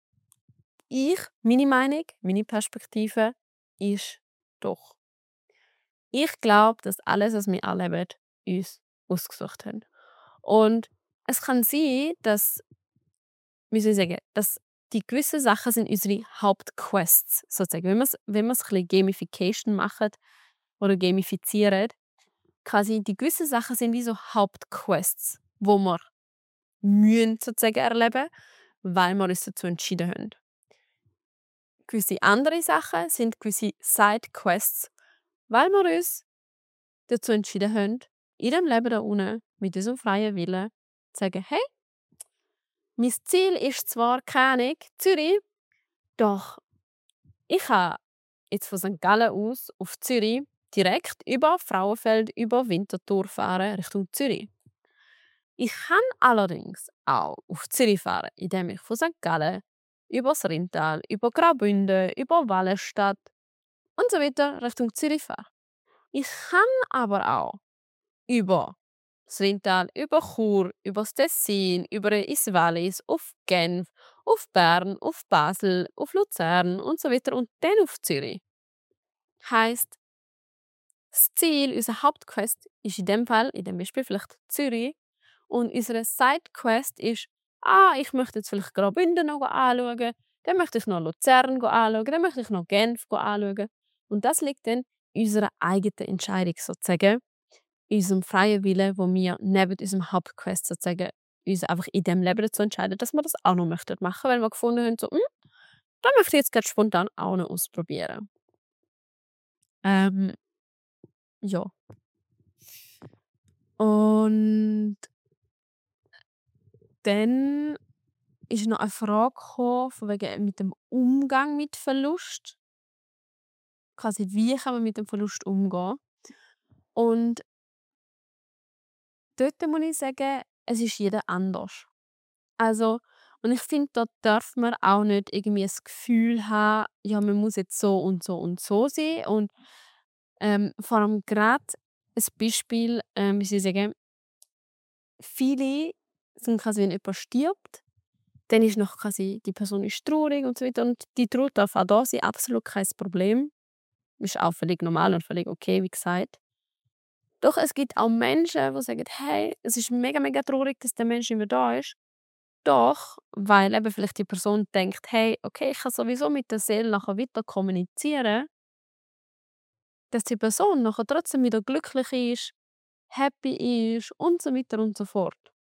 ich meine Meinung, meine Perspektive ist doch. Ich glaube, dass alles, was wir erleben, uns ausgesucht haben. Und es kann sein, dass wie soll ich sagen, dass die gewissen Sachen sind unsere Hauptquests sozusagen. Wenn wir's wenn wir's ein bisschen Gamification machen oder gamifizieren, quasi die gewissen Sachen sind wie so Hauptquests, wo wir mühen sozusagen erleben, weil wir uns dazu entschieden haben. Gewisse andere Sachen sind gewisse Sidequests, weil wir uns dazu entschieden haben, in dem Leben da unten mit unserem freien Willen zu sagen: «Hey, mein Ziel ist zwar, keine Ahnung, Zürich, doch ich kann jetzt von Sankt Gallen aus auf Zürich direkt über Frauenfeld, über Winterthur fahren Richtung Zürich. Ich kann allerdings auch auf Zürich fahren, indem ich von Sankt Gallen übers Rintal, über Graubünden, über Wallenstadt und so weiter Richtung Zürich fahre. Ich kann aber auch über das Rintal, über Chur, über das Tessin, über ins Wallis, auf Genf, auf Bern, auf Basel, auf Luzern und so weiter und dann auf Zürich. Heisst, das Ziel, unser Hauptquest ist in dem Fall, in dem Beispiel vielleicht Zürich und unsere Sidequest ist, ah, ich möchte jetzt vielleicht Graubünden noch anschauen, dann möchte ich noch Luzern anschauen, dann möchte ich noch Genf anschauen. Und das liegt dann in unserer eigenen Entscheidung sozusagen, in unserem freien Willen, wo wir neben unserem Hauptquest sozusagen uns einfach in dem Leben dazu entscheiden, dass wir das auch noch möchten machen, weil wir gefunden haben, so, hm, das möchte ich jetzt gerade spontan auch noch ausprobieren. Ähm, ja. Und dann ist noch eine Frage gekommen, von wegen mit dem Umgang mit Verlust. Quasi, wie kann man mit dem Verlust umgehen? Und dort muss ich sagen, es ist jeder anders. Also und ich finde, da darf man auch nicht irgendwie das Gefühl haben, ja, man muss jetzt so und so und so sein. Und, ähm, vor allem grad ein Beispiel, ähm, wie soll ich sagen, viele sind quasi, wenn jemand stirbt, dann ist noch quasi die Person ist traurig und so weiter und die Trauer darf auch da sein, absolut kein Problem. Ist auch völlig normal und völlig okay, wie gesagt. Doch es gibt auch Menschen, die sagen: «Hey, es ist mega, mega traurig, dass der Mensch nicht mehr da ist.» Doch, weil eben vielleicht die Person denkt: «Hey, okay, ich kann sowieso mit der Seele nachher weiter kommunizieren», dass die Person nachher trotzdem wieder glücklich ist, happy ist und so weiter und so fort.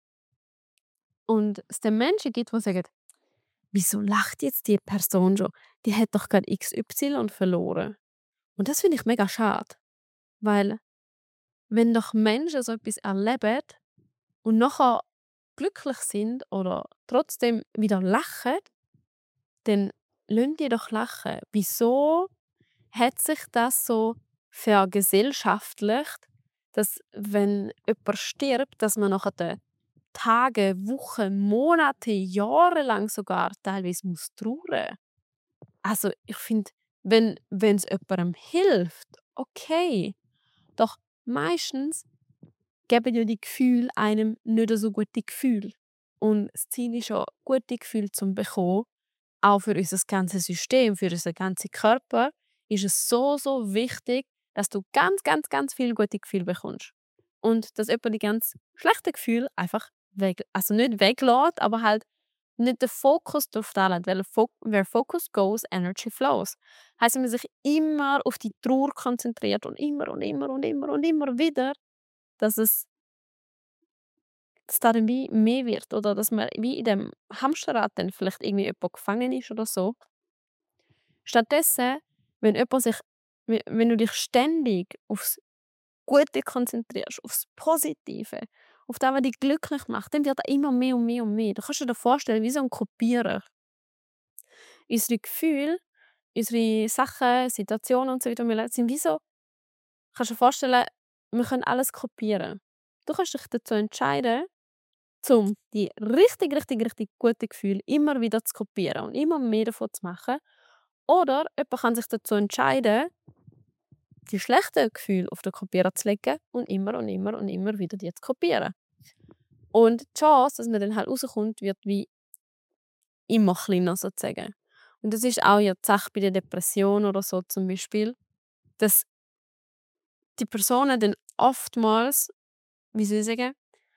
Und es dann Menschen gibt, die sagen: «Wieso lacht jetzt die Person schon? Die hat doch gerade X Y verloren.» Und das finde ich mega schade, weil wenn doch Menschen so etwas erleben und nachher glücklich sind oder trotzdem wieder lachen, dann lassen die doch lachen. Wieso hat sich das so vergesellschaftlicht, dass wenn jemand stirbt, dass man nachher den Tage, Wochen, Monate, Jahre lang sogar teilweise muss trauern? Also, ich finde, wenn es jemandem hilft, okay. Doch meistens geben ja die Gefühle einem nicht so gute Gefühle. Und das Ziel ist ja, gute Gefühle zu bekommen, auch für unser ganzes System, für unseren ganzen Körper, ist es so, so wichtig, dass du ganz, ganz, ganz viele gute Gefühle bekommst. Und dass jemand die ganz schlechten Gefühle einfach weg, also nicht weglässt, aber halt nicht den Fokus darauf da legt, weil Fo where focus goes, energy flows. Heißt, wenn man sich immer auf die Trauer konzentriert und immer und immer und immer und immer wieder, dass es dass da dann wie mehr wird oder dass man wie in dem Hamsterrad dann vielleicht irgendwie jemand gefangen ist oder so. Stattdessen, wenn jemand sich we wenn du dich ständig aufs Gute konzentrierst, aufs Positive, auf das, was dich glücklich macht, dann wird er immer mehr und mehr und mehr. Du kannst dir das vorstellen wie so ein Kopierer. Unsere Gefühle, unsere Sachen, Situationen und so weiter, wir sind wie so kannst dir vorstellen, wir können alles kopieren. Du kannst dich dazu entscheiden, um die richtig, richtig, richtig guten Gefühle immer wieder zu kopieren und immer mehr davon zu machen. Oder jemand kann sich dazu entscheiden, die schlechten Gefühle auf den Kopierer zu legen und immer und immer und immer wieder die zu kopieren. Und die Chance, dass man dann halt rauskommt, wird wie immer kleiner sozusagen. Und das ist auch ja die Sache bei der Depression oder so zum Beispiel, dass die Personen dann oftmals, wie soll ich sagen,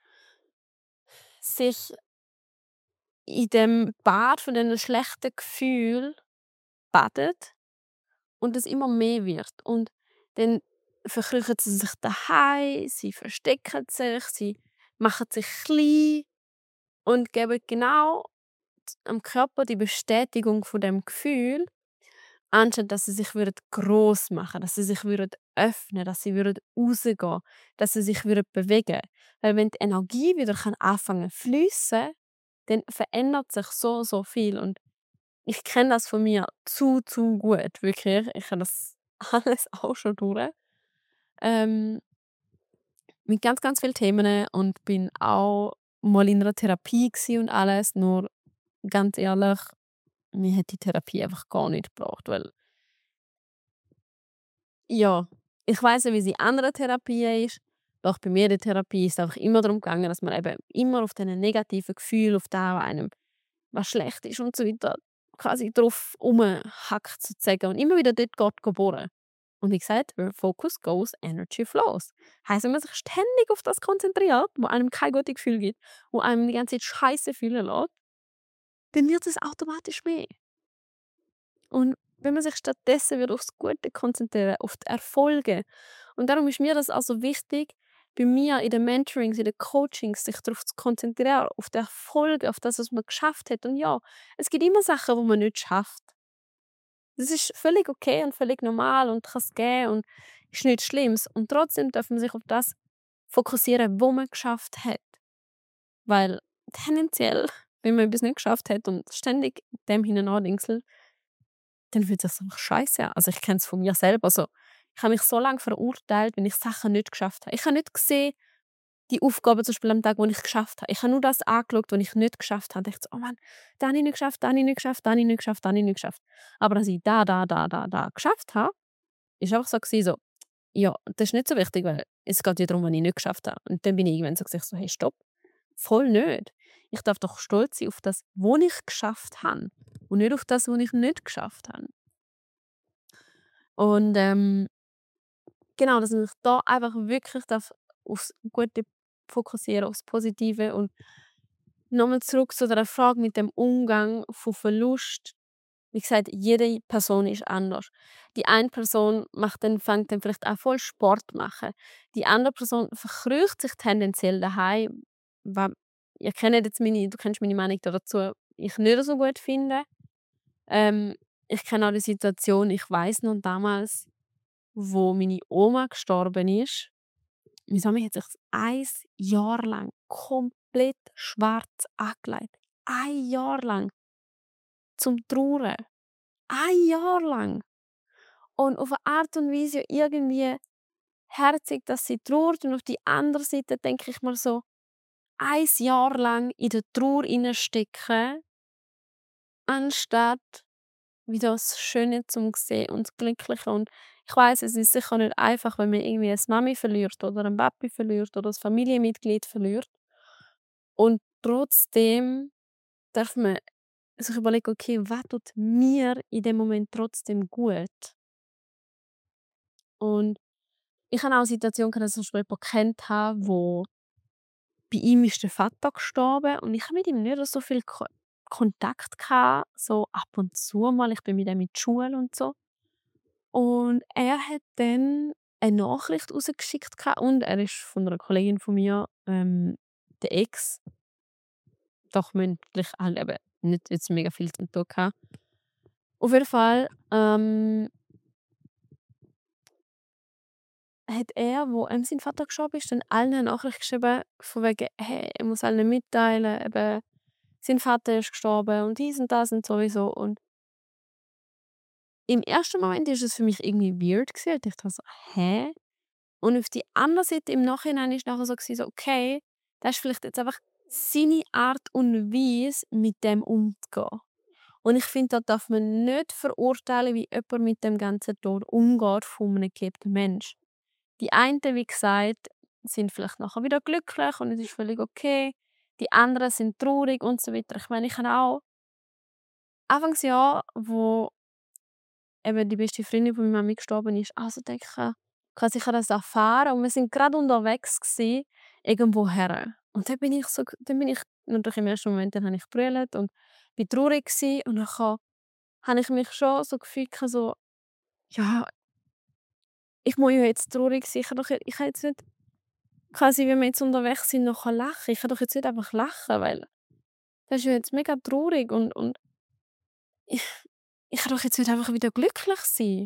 sich in dem Bad von diesen schlechten Gefühlen baden und es immer mehr wird. Und dann verkriechen sie sich daheim, sie verstecken sich, sie machen sich klein und geben genau am Körper die Bestätigung von dem Gefühl, anstatt dass sie sich würden gross machen, dass sie sich würden öffnen, dass sie würden rausgehen, dass sie sich würden bewegen. Weil wenn die Energie wieder kann anfangen zu fliessen, dann verändert sich so, so viel. Und ich kenne das von mir zu, zu gut, wirklich. Ich habe das alles auch schon durch. Ähm, mit ganz, ganz vielen Themen und bin auch mal in einer Therapie gsi und alles. Nur ganz ehrlich, mir hat die Therapie einfach gar nicht gebracht, weil ja, ich weiss ja, wie sie in anderen Therapien ist, doch bei mir in der Therapie ist es einfach immer darum gegangen, dass man eben immer auf diesen negativen Gefühlen, auf das, was einem was schlecht ist und so weiter, quasi drauf rumhackt sozusagen und immer wieder dort geht bohren. Und wie gesagt, where focus goes, energy flows. Heisst, wenn man sich ständig auf das konzentriert, wo einem kein gutes Gefühl gibt, wo einem die ganze Zeit Scheiße fühlen lässt, dann wird es automatisch mehr. Und wenn man sich stattdessen würde aufs Gute konzentrieren, auf die Erfolge. Und darum ist mir das also wichtig, bei mir in den Mentorings, in den Coachings, sich darauf zu konzentrieren, auf die Erfolge, auf das, was man geschafft hat. Und ja, es gibt immer Sachen, die man nicht schafft. Das ist völlig okay und völlig normal und kann es geben und ist nichts Schlimmes. Und trotzdem darf man sich auf das fokussieren, wo man geschafft hat. Weil tendenziell, wenn man etwas nicht geschafft hat und ständig dem hinein dann fühlt sich's einfach scheiße an. Also, ich kenne es von mir selber so. Ich habe mich so lange verurteilt, wenn ich Sachen nicht geschafft habe. Ich habe nicht gesehen, die Aufgaben zum Beispiel am Tag, wo ich geschafft habe. Ich habe nur das angeschaut, was ich nicht geschafft habe. Ich dachte so: «Oh Mann, das habe ich nicht geschafft, das habe ich nicht geschafft, das habe ich nicht geschafft, das habe ich nicht geschafft.» Aber dass ich da, da, da, da, da geschafft habe, ist einfach so gewesen, so: «Ja, das ist nicht so wichtig, weil es geht ja darum, was ich nicht geschafft habe.» Und dann bin ich irgendwann so gesagt so: «Hey, stopp, voll nicht. Ich darf doch stolz sein auf das, was ich geschafft habe und nicht auf das, was ich nicht geschafft habe.» Und, ähm, genau, dass man sich da einfach wirklich darf aufs Gute fokussieren, aufs Positive und nochmal zurück zu der Frage mit dem Umgang von Verlust. Wie gesagt, jede Person ist anders. Die eine Person macht dann fängt dann vielleicht auch voll Sport machen. Die andere Person verkrücht sich tendenziell daheim, wa ihr kennt jetzt meine du kennst meine Meinung dazu, ich nicht so gut finde. Ähm, ich kenne auch die Situation, ich weiß noch damals, wo meine Oma gestorben ist, meine Mami hat sich ein Jahr lang komplett schwarz angelegt. Ein Jahr lang zum Trauern. Ein Jahr lang. Und auf eine Art und Weise ja irgendwie herzig, dass sie trauert und auf die andere Seite denke ich mir so, ein Jahr lang in der Trauer stecken, anstatt wieder das Schöne zum sehen und das Glückliche. Und ich weiß, es ist sicher nicht einfach, wenn man irgendwie eine Mami verliert oder einen Papi verliert oder ein Familienmitglied verliert. Und trotzdem darf man sich überlegen: «Okay, was tut mir in dem Moment trotzdem gut?» Und ich hatte auch 'ne Situation gehabt, dass ich schon jemanden kennt habe, wo bei ihm ist der Vater gestorben und ich habe mit ihm nicht so viel Ko Kontakt gehabt, so ab und zu mal. Ich bin mit ihm in die Schule und so. Und er hat dann eine Nachricht rausgeschickt gehabt und er ist von einer Kollegin von mir, ähm, der Ex, doch mündlich halt eben nicht jetzt mega viel zu tun gehabt. Auf jeden Fall, ähm, hat er, wo, ähm, sein Vater gestorben ist, dann allen 'ne Nachricht geschrieben von wegen: «Hey, er muss allen mitteilen, eben, sein Vater ist gestorben und dies und das und sowieso.» Und im ersten Moment ist es für mich irgendwie weird gewesen. Ich dachte so: «Hä?» Und auf die andere Seite im Nachhinein ist nachher so gewesen, so: «Okay, das ist vielleicht jetzt einfach seine Art und Weise, mit dem umzugehen.» Und ich finde, da darf man nicht verurteilen, wie jemand mit dem ganzen Tod umgeht von einem geliebten Mensch. Die einen, wie gesagt, sind vielleicht nachher wieder glücklich und es ist völlig okay. Die anderen sind traurig und so weiter. Ich meine, ich habe auch Anfangsjahr, wo eben die beste Freundin von meiner Mami gestorben ist, also denke ich, quasi ich habe das erfahren und wir sind gerade unterwegs gsi, irgendwoher. Und dann bin ich so dann bin ich natürlich im ersten Moment dann habe ich gebrüllt und bin traurig gsi und nachher habe ich mich schon so gefühlt so: «Ja, ich muss ja jetzt traurig sein. Ich kann doch jet ich kann jetzt nicht quasi, wenn wir jetzt unterwegs sind, nachher lachen. Ich kann doch jetzt nicht einfach lachen, weil das ist ja jetzt mega traurig und und ich ich kann doch jetzt nicht einfach wieder glücklich sein.»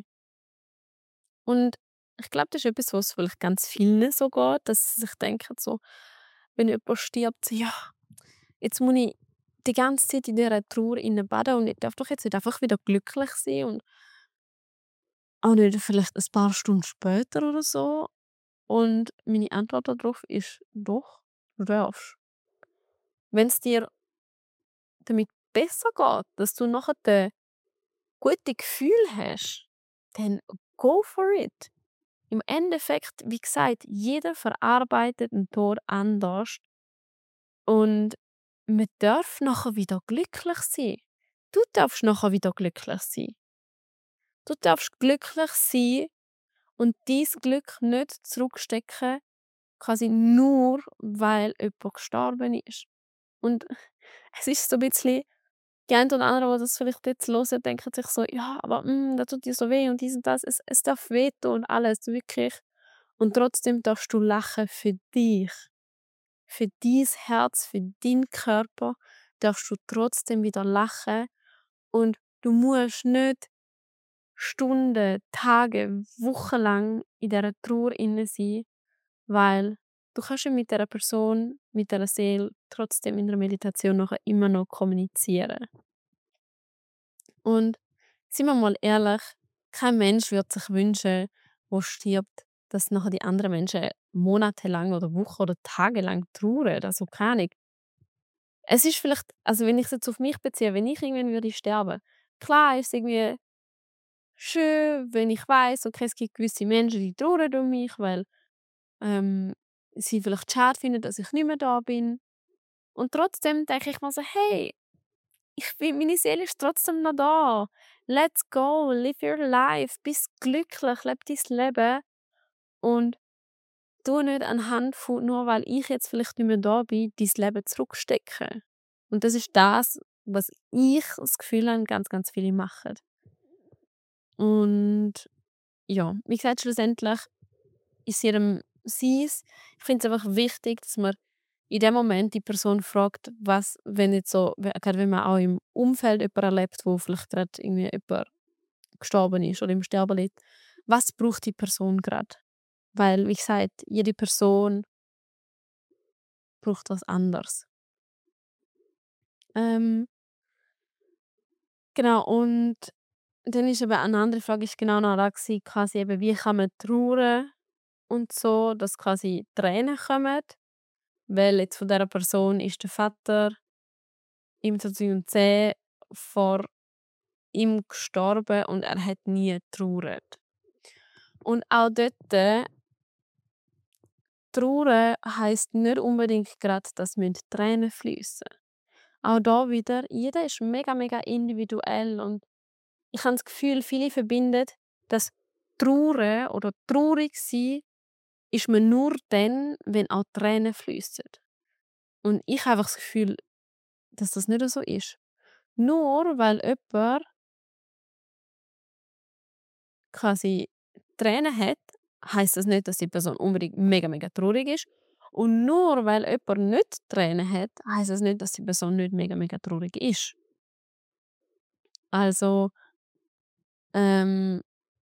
Und ich glaube, das ist etwas, was vielleicht ganz vielen so geht, dass sie sich denken so, wenn jemand stirbt, so: «Ja, jetzt muss ich die ganze Zeit in dieser Trauer inne baden und ich darf doch jetzt nicht einfach wieder glücklich sein und auch nicht vielleicht ein paar Stunden später oder so.» Und meine Antwort darauf ist: «Doch, du darfst. Wenn es dir damit besser geht, dass du nachher gute Gefühl hast, dann go for it.» Im Endeffekt, wie gesagt, jeder verarbeitet 'n Tod anders und man darf nachher wieder glücklich sein. Du darfst nachher wieder glücklich sein. Du darfst glücklich sein und dein Glück nicht zurückstecken, quasi nur, weil jemand gestorben ist. Und es ist so 'n bisschen die einen oder anderen, die das vielleicht jetzt hören, denken sich so: «Ja, aber, hm, das tut dir so weh und dies und das.» Es es darf wehtun und alles, wirklich. Und trotzdem darfst du lachen für dich. Für dein Herz, für deinen Körper darfst du trotzdem wieder lachen und du musst nicht Stunden, Tage, Wochen lang in dieser Trauer inne sein, weil du kannst ja mit dieser Person, mit dieser Seele trotzdem in der Meditation nachher immer noch kommunizieren. Und seien wir mal ehrlich, kein Mensch würde sich wünschen, wo stirbt, dass nachher die anderen Menschen monatelang oder Wochen oder tagelang trauern. Also, keine Ahnung. Es ist vielleicht, also wenn ich es jetzt auf mich beziehe, wenn ich irgendwann würde sterben, klar ist es irgendwie schön, wenn ich weiß, okay, es gibt gewisse Menschen, die trauern um mich, weil, ähm, sie vielleicht schade finden, dass ich nicht mehr da bin. Und trotzdem denke ich mir so: «Hey, ich bin meine Seele ist trotzdem noch da. Let's go, live your life, bist glücklich, lebe dein Leben und tu nicht anhand von nur weil ich jetzt vielleicht nicht mehr da bin, dein Leben zurückstecken.» Und das ist das, was ich das Gefühl habe, ganz, ganz viele machen. Und ja, wie gesagt, schlussendlich ist jedem seins. Ich finde es einfach wichtig, dass man in dem Moment die Person fragt, was, wenn jetzt so, we grad wenn man auch im Umfeld jemanden erlebt, wo vielleicht grad irgendwie jemand gestorben ist oder im Sterben liegt, was braucht die Person grad? Weil, wie gesagt, jede Person braucht was anderes. Ähm, genau, und dann ist eben eine andere Frage ist genau noch da gewesen, quasi eben, wie kann man trauern und so, dass quasi Tränen kommen, weil jetzt von dieser Person ist der Vater im zweitausendzehn vor ihm gestorben und er hat nie getrauert. Und auch dort, trauern heisst nicht unbedingt grad, dass müssen Tränen fliessen. Auch da wieder, jeder ist mega, mega individuell und ich habe das Gefühl, viele verbinden, dass Trauern oder traurig sein ist man nur dann, wenn auch Tränen fliessen. Und ich habe einfach das Gefühl, dass das nicht so ist. Nur weil jemand quasi Tränen hat, heisst das nicht, dass die Person unbedingt mega, mega traurig ist. Und nur weil jemand nicht Tränen hat, heisst das nicht, dass die Person nicht mega, mega traurig ist. Also, ähm,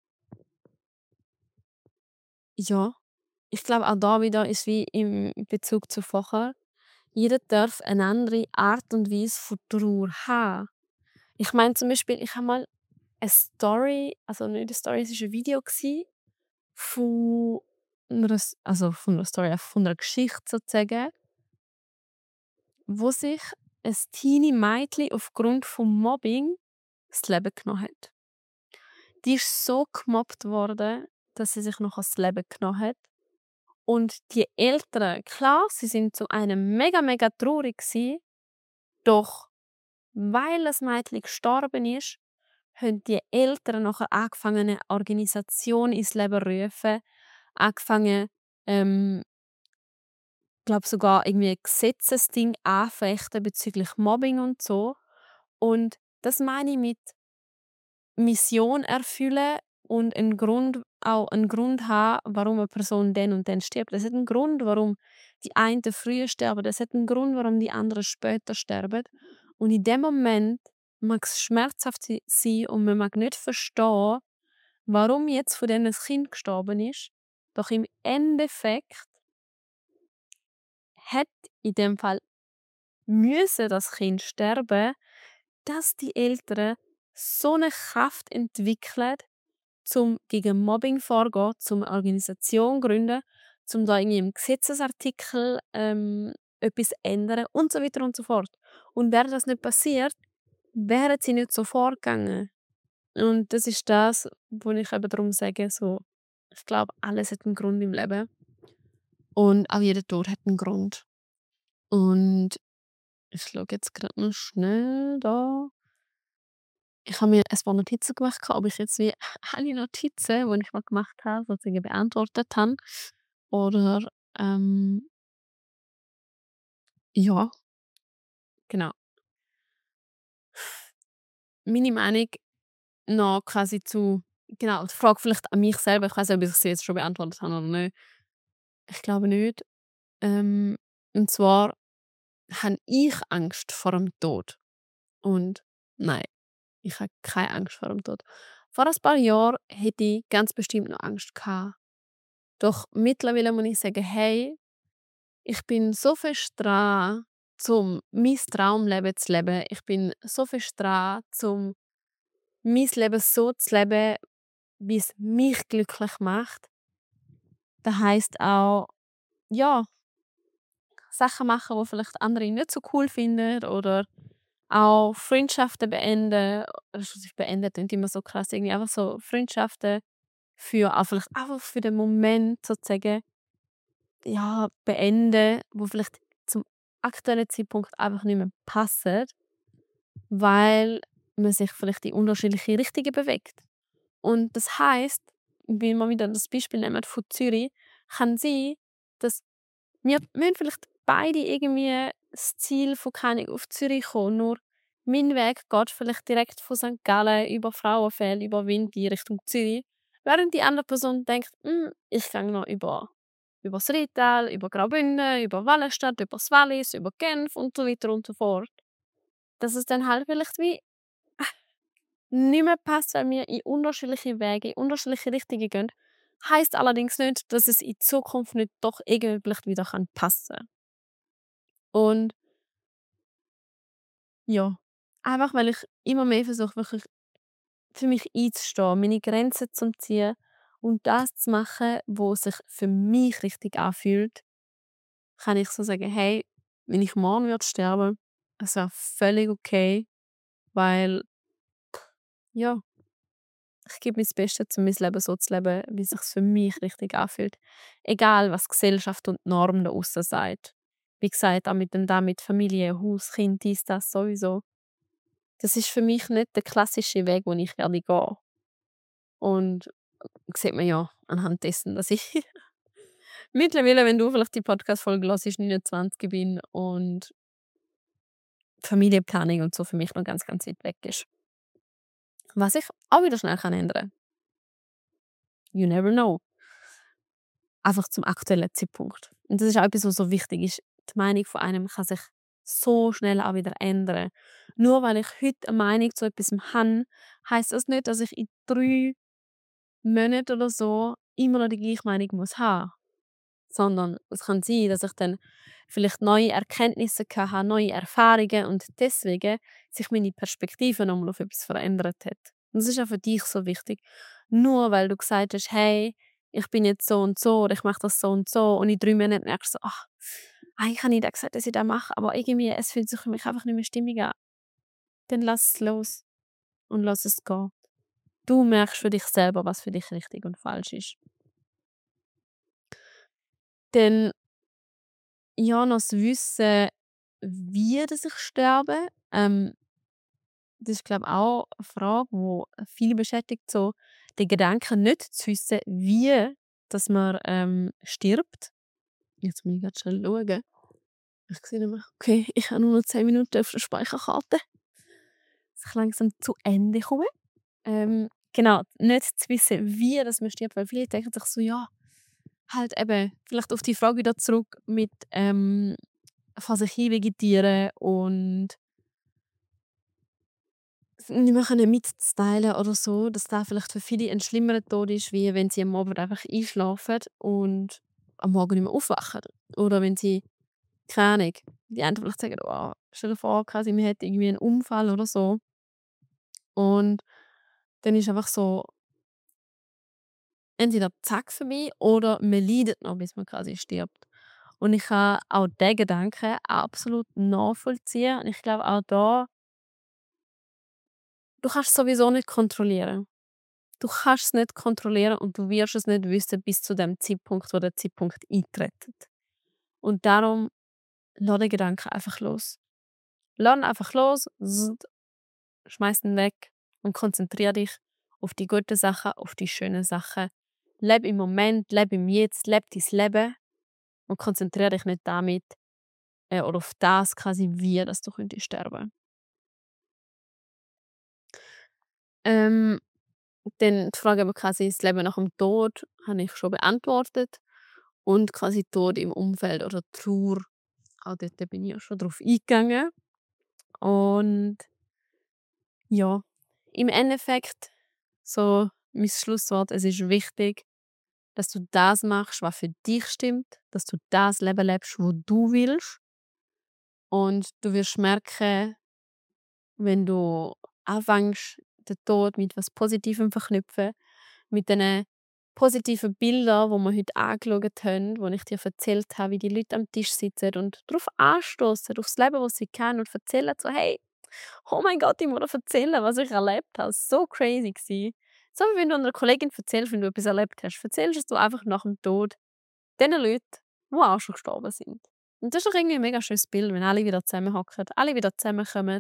ja, ich glaube, auch da wieder ist wie im Bezug zu vorher, jeder darf eine andere Art und Weise von Trauer haben. Ich meine zum Beispiel, ich habe mal eine Story, also nicht eine Story, es war ein Video gsi von einer S also von einer Story, einfach von einer Geschichte sozusagen, wo sich ein Teenie-Mädchen aufgrund von Mobbing das Leben genommen hat. Die ist so gemobbt worden, dass sie sich noch das Leben genommen hat. Und die Eltern, klar, sie sind zu einem mega, mega traurig gsi, doch weil das Mädchen gestorben ist, haben die Eltern nachher angefangen, 'ne Organisation ins Leben rufen, angefangen, ähm, glaube sogar irgendwie 'n Gesetzesding anfechten bezüglich Mobbing und so. Und das meine ich mit Mission erfüllen und 'n Grund auch 'n Grund haben, warum 'ne Person dann und dann stirbt. Es hat 'n Grund, warum die einen früher sterben. Es hat 'n Grund, warum die anderen später sterben. Und in dem Moment mag's schmerzhaft si sein und man mag nicht verstehen, warum jetzt von denen das Kind gestorben ist. Doch im Endeffekt hat in dem Fall müsse das Kind sterben, dass die Eltern so 'ne Kraft entwickeln, zum gegen Mobbing vorgehen, zum 'ne Organisation gründen, zum da irgendwie im Gesetzesartikel, ähm, etwas ändern und so weiter und so fort. Und wäre das nicht passiert, wären sie nicht so vorgegangen. Und das ist das, wo ich eben darum sage, so, ich glaube, alles hat 'n Grund im Leben. Und auch jeder Tod hat 'n Grund. Und ich schaue jetzt grad noch schnell da. Ich habe mir ein paar Notizen gemacht, ob ich jetzt wie alle Notizen, die ich mal gemacht habe, sozusagen beantwortet habe oder, ähm ja, genau. Meine Meinung noch quasi zu genau, die Frage vielleicht an mich selber. Ich weiss nicht, ob ich sie jetzt schon beantwortet habe oder nicht. Ich glaube nicht. Ähm, und zwar habe ich Angst vor dem Tod. Und nein, ich habe keine Angst vor dem Tod. Vor ein paar Jahren hätte ich ganz bestimmt noch Angst gehabt. Doch mittlerweile muss ich sagen: „Hey, ich bin so fest dran, um mein Traumleben zu leben. Ich bin so fest dran, um mein Leben so zu leben, wie es mich glücklich macht.“ Das heisst auch, ja, Sachen machen, die vielleicht andere nicht so cool finden oder auch Freundschaften beenden. Also beenden klingt immer so krass, irgendwie einfach so Freundschaften für auch vielleicht einfach für den Moment sozusagen, ja, beenden, wo vielleicht zum aktuellen Zeitpunkt einfach nicht mehr passen, weil man sich vielleicht in unterschiedliche Richtungen bewegt. Und das heisst, wenn wir wieder das Beispiel nehmen von Zürich, kann sein, dass wir müssen vielleicht beide irgendwie das Ziel von keine Ahnung, auf Zürich kommen, nur mein Weg geht vielleicht direkt von Sankt Gallen über Frauenfeld, über Winti Richtung Zürich, während die andere Person denkt: „Hm, ich gehe noch über übers Rital, über Graubünden, über Wallenstadt, übers Wallis, über Genf“ und so weiter und so fort. Dass es dann halt vielleicht wie nicht mehr passt, weil wir in unterschiedliche Wege, in unterschiedliche Richtungen gehen. Heisst allerdings nicht, dass es in Zukunft nicht doch irgendwie vielleicht wieder kann passen. Und ja, einfach weil ich immer mehr versuche, wirklich für mich einzustehen, meine Grenzen zu ziehen und das zu machen, wo sich für mich richtig anfühlt, kann ich so sagen: „Hey, wenn ich morgen würde sterben, es wäre völlig okay, weil ja, ich gebe mein Bestes, um mein Leben so zu leben, wie sich's für mich richtig anfühlt. Egal, was Gesellschaft und Norm da aussen sagt.“ Wie gesagt, auch mit dem da mit Familie, Haus, Kind, dies, das sowieso. Das ist für mich nicht der klassische Weg, den ich werde gehen. Und sieht man ja anhand dessen, dass ich mittlerweile, wenn du vielleicht die Podcast-Folge hörst, neunundzwanzig bin und Familienplanung und so für mich noch ganz, ganz weit weg ist. Was sich auch wieder schnell kann ändern. You never know. Einfach zum aktuellen Zeitpunkt. Und das ist auch etwas, was so wichtig ist. Die Meinung von einem kann sich so schnell auch wieder ändern. Nur weil ich heute eine Meinung zu etwas habe, heisst das nicht, dass ich in drei Monaten oder so immer noch die gleiche Meinung muss haben. Sondern es kann sein, dass ich dann vielleicht neue Erkenntnisse gehabt habe, neue Erfahrungen und deswegen sich meine Perspektive noch mal auf etwas verändert hat. Und das ist auch für dich so wichtig. Nur weil du gesagt hast: „Hey, ich bin jetzt so und so oder ich mache das so und so“ und in drei Monaten merkst du so: „Ach, eigentlich habe ich da gesagt, dass ich das mache, aber irgendwie es fühlt sich für mich einfach nicht mehr stimmig an.“ Dann lass es los. und lass es gehen. Du merkst für dich selber, was für dich richtig und falsch ist. Dann, ja, noch das Wissen, wie dass ich sterbe, ähm, das ist, glaube ich, auch eine Frage, wo viele beschäftigt, so den Gedanken nicht zu wissen, wie dass man, ähm, stirbt. Jetzt muss ich grad schnell schauen. Ich sehe nicht mehr. Okay, ich habe nur noch zehn Minuten auf der Speicherkarte, dass ich langsam zu Ende komme. Ähm, genau, nicht zu wissen, wie dass man stirbt, weil viele denken sich so: „Ja, halt eben vielleicht auf die Frage wieder zurück mit, ähm, vor sich hin vegetieren und nicht mehr können mitteilen oder so, dass das vielleicht für viele ein schlimmerer Tod ist, wie wenn sie am Abend einfach einschlafen und am Morgen nicht mehr aufwachen. Oder wenn sie, keine Ahnung, die einen vielleicht sagen: „Oh, stell dir vor, quasi man hat irgendwie einen Unfall oder so.“ Und dann ist einfach so entweder zack vorbei oder man leidet noch, bis man quasi stirbt. Und ich kann auch diesen Gedanken absolut nachvollziehen. Und ich glaube auch da, du kannst es sowieso nicht kontrollieren. Du kannst es nicht kontrollieren und du wirst es nicht wissen bis zu dem Zeitpunkt, wo der Zeitpunkt eintritt. Und darum lass den Gedanken einfach los. Lass ihn einfach los, zzzt, schmeiß ihn weg und konzentriere dich auf die guten Sachen, auf die schönen Sachen. Leb im Moment, leb im Jetzt, leb dein Leben und konzentriere dich nicht damit äh, oder auf das quasi, wie dass du könntest sterben. Ähm, dann die Frage aber quasi das Leben nach dem Tod habe ich schon beantwortet und quasi Tod im Umfeld oder Trauer, auch dort bin ich ja schon drauf eingegangen. Und ja, im Endeffekt so mein Schlusswort: Es ist wichtig, dass du das machst, was für dich stimmt, dass du das Leben lebst, wo du willst. Und du wirst merken, wenn du anfängst, den Tod mit was Positivem verknüpfen, mit diesen positiven Bildern, wo wir heute angeschaut haben, wo ich dir erzählt habe, wie die Leute am Tisch sitzen und darauf anstoßen, aufs Leben, das sie kennen und erzählen so: «Hey, oh mein Gott, ich muss dir erzählen, was ich erlebt habe. So crazy gsi.» So wie wenn du einer Kollegin erzählst, wenn du etwas erlebt hast, erzählst du einfach nach dem Tod den Leuten, die auch schon gestorben sind. Und das ist doch irgendwie ein mega schönes Bild, wenn alle wieder zusammenhocken, alle wieder zusammenkommen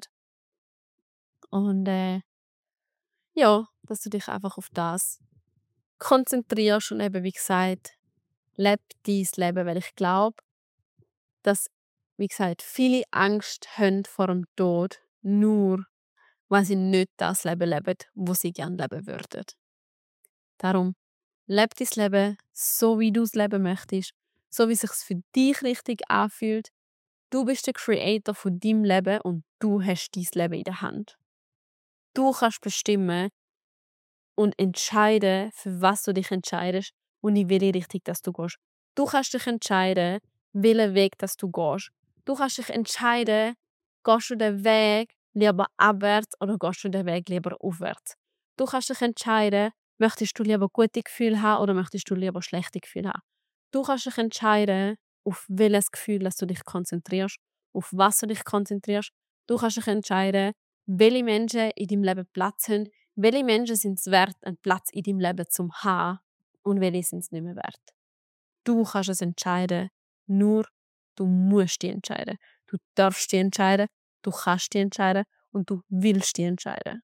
und, äh, ja, dass du dich einfach auf das konzentrierst und eben, wie gesagt, lebe dein Leben, weil ich glaube, dass, wie gesagt, viele Angst haben vor dem Tod, nur weil sie nicht das Leben leben, wo sie gerne leben würden. Darum, lebe dein Leben so, wie du es leben möchtest, so wie es sich für dich richtig anfühlt. Du bist der Creator von deinem Leben und du hast dein Leben in der Hand. Du kannst bestimmen und entscheiden, für was du dich entscheidest und in welche Richtung dass du gehst. Du kannst dich entscheiden, welchen Weg dass du gehst. Du kannst dich entscheiden, gehst du den Weg lieber abwärts oder gehst du den Weg lieber aufwärts. Du kannst dich entscheiden, möchtest du lieber gute Gefühle haben oder möchtest du lieber schlechte Gefühle haben. Du kannst dich entscheiden, auf welches Gefühl dass du dich konzentrierst, auf was du dich konzentrierst. Du kannst dich entscheiden, welche Menschen in deinem Leben Platz haben, welche Menschen sind es wert, einen Platz in deinem Leben zu haben und welche sind es nicht mehr wert. Du kannst es entscheiden, nur du musst dich entscheiden. Du darfst dich entscheiden, du kannst dich entscheiden und du willst dich entscheiden.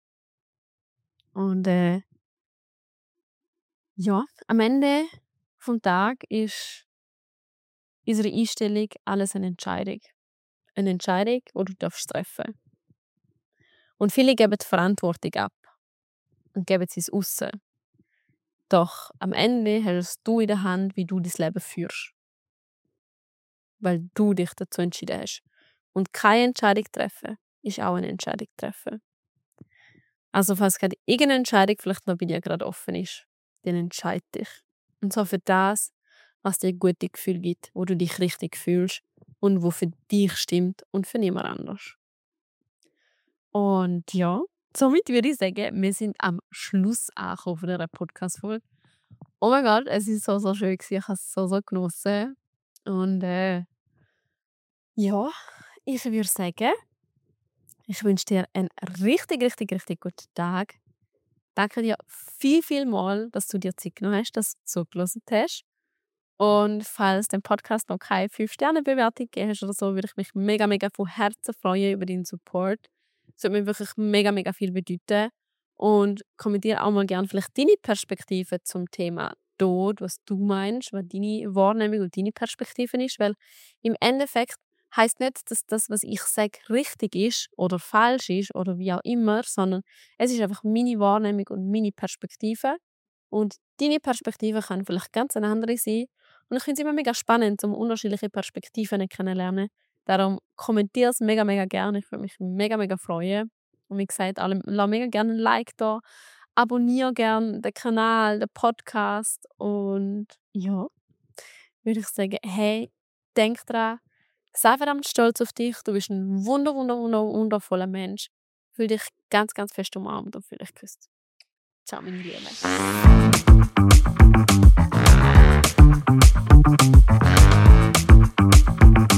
Und äh, ja, am Ende vom Tag ist unsere Einstellung alles eine Entscheidung. Eine Entscheidung, die du darfst treffen. Und viele geben die Verantwortung ab und geben sie ins Aussen. Doch am Ende hast du in der Hand, wie du dein Leben führst. Weil du dich dazu entschieden hast. Und keine Entscheidung treffen ist auch eine Entscheidung treffen. Also falls gerade irgendeine Entscheidung vielleicht noch bei dir gerade offen ist, dann entscheid dich. Und zwar für das, was dir gute Gefühl gibt, wo du dich richtig fühlst und wo für dich stimmt und für niemand anders. Und ja, somit würde ich sagen, wir sind am Schluss angekommen von dieser Podcast-Folge. Oh mein Gott, es ist so, so schön gewesen. Ich habe es so, so genossen. Und äh, ja, ich würde sagen, Ich wünsche dir einen richtig, richtig, richtig guten Tag. Danke dir viel, viel mal, dass du dir Zeit genommen hast, dass du zugehört hast. Und falls dem Podcast noch keine fünf Sterne Bewertung gegeben hast oder so, würde ich mich mega, mega von Herzen freuen über deinen Support. Das würde mir wirklich mega, mega viel bedeuten. Und kommentiere auch mal gerne vielleicht deine Perspektive zum Thema Tod, was du meinst, was deine Wahrnehmung und deine Perspektive ist. Weil im Endeffekt heisst nicht, dass das, was ich sage, richtig ist oder falsch ist oder wie auch immer, sondern es ist einfach meine Wahrnehmung und meine Perspektive. Und deine Perspektive kann vielleicht ganz eine andere sein. Und ich finde es immer mega spannend, um unterschiedliche Perspektiven kennenzulernen. Darum kommentiere es mega, mega gerne. Ich würde mich mega, mega freuen. Und wie gesagt, alle, lass mega gerne ein Like da. Abonniere gerne den Kanal, den Podcast. Und ja, würde ich sagen, hey, denk dran, sei verdammt stolz auf dich. Du bist ein wunder, wunder, wunder, wundervoller Mensch. Fühl dich ganz, ganz fest umarmt und fühl dich geküsst. Ciao, meine Liebe.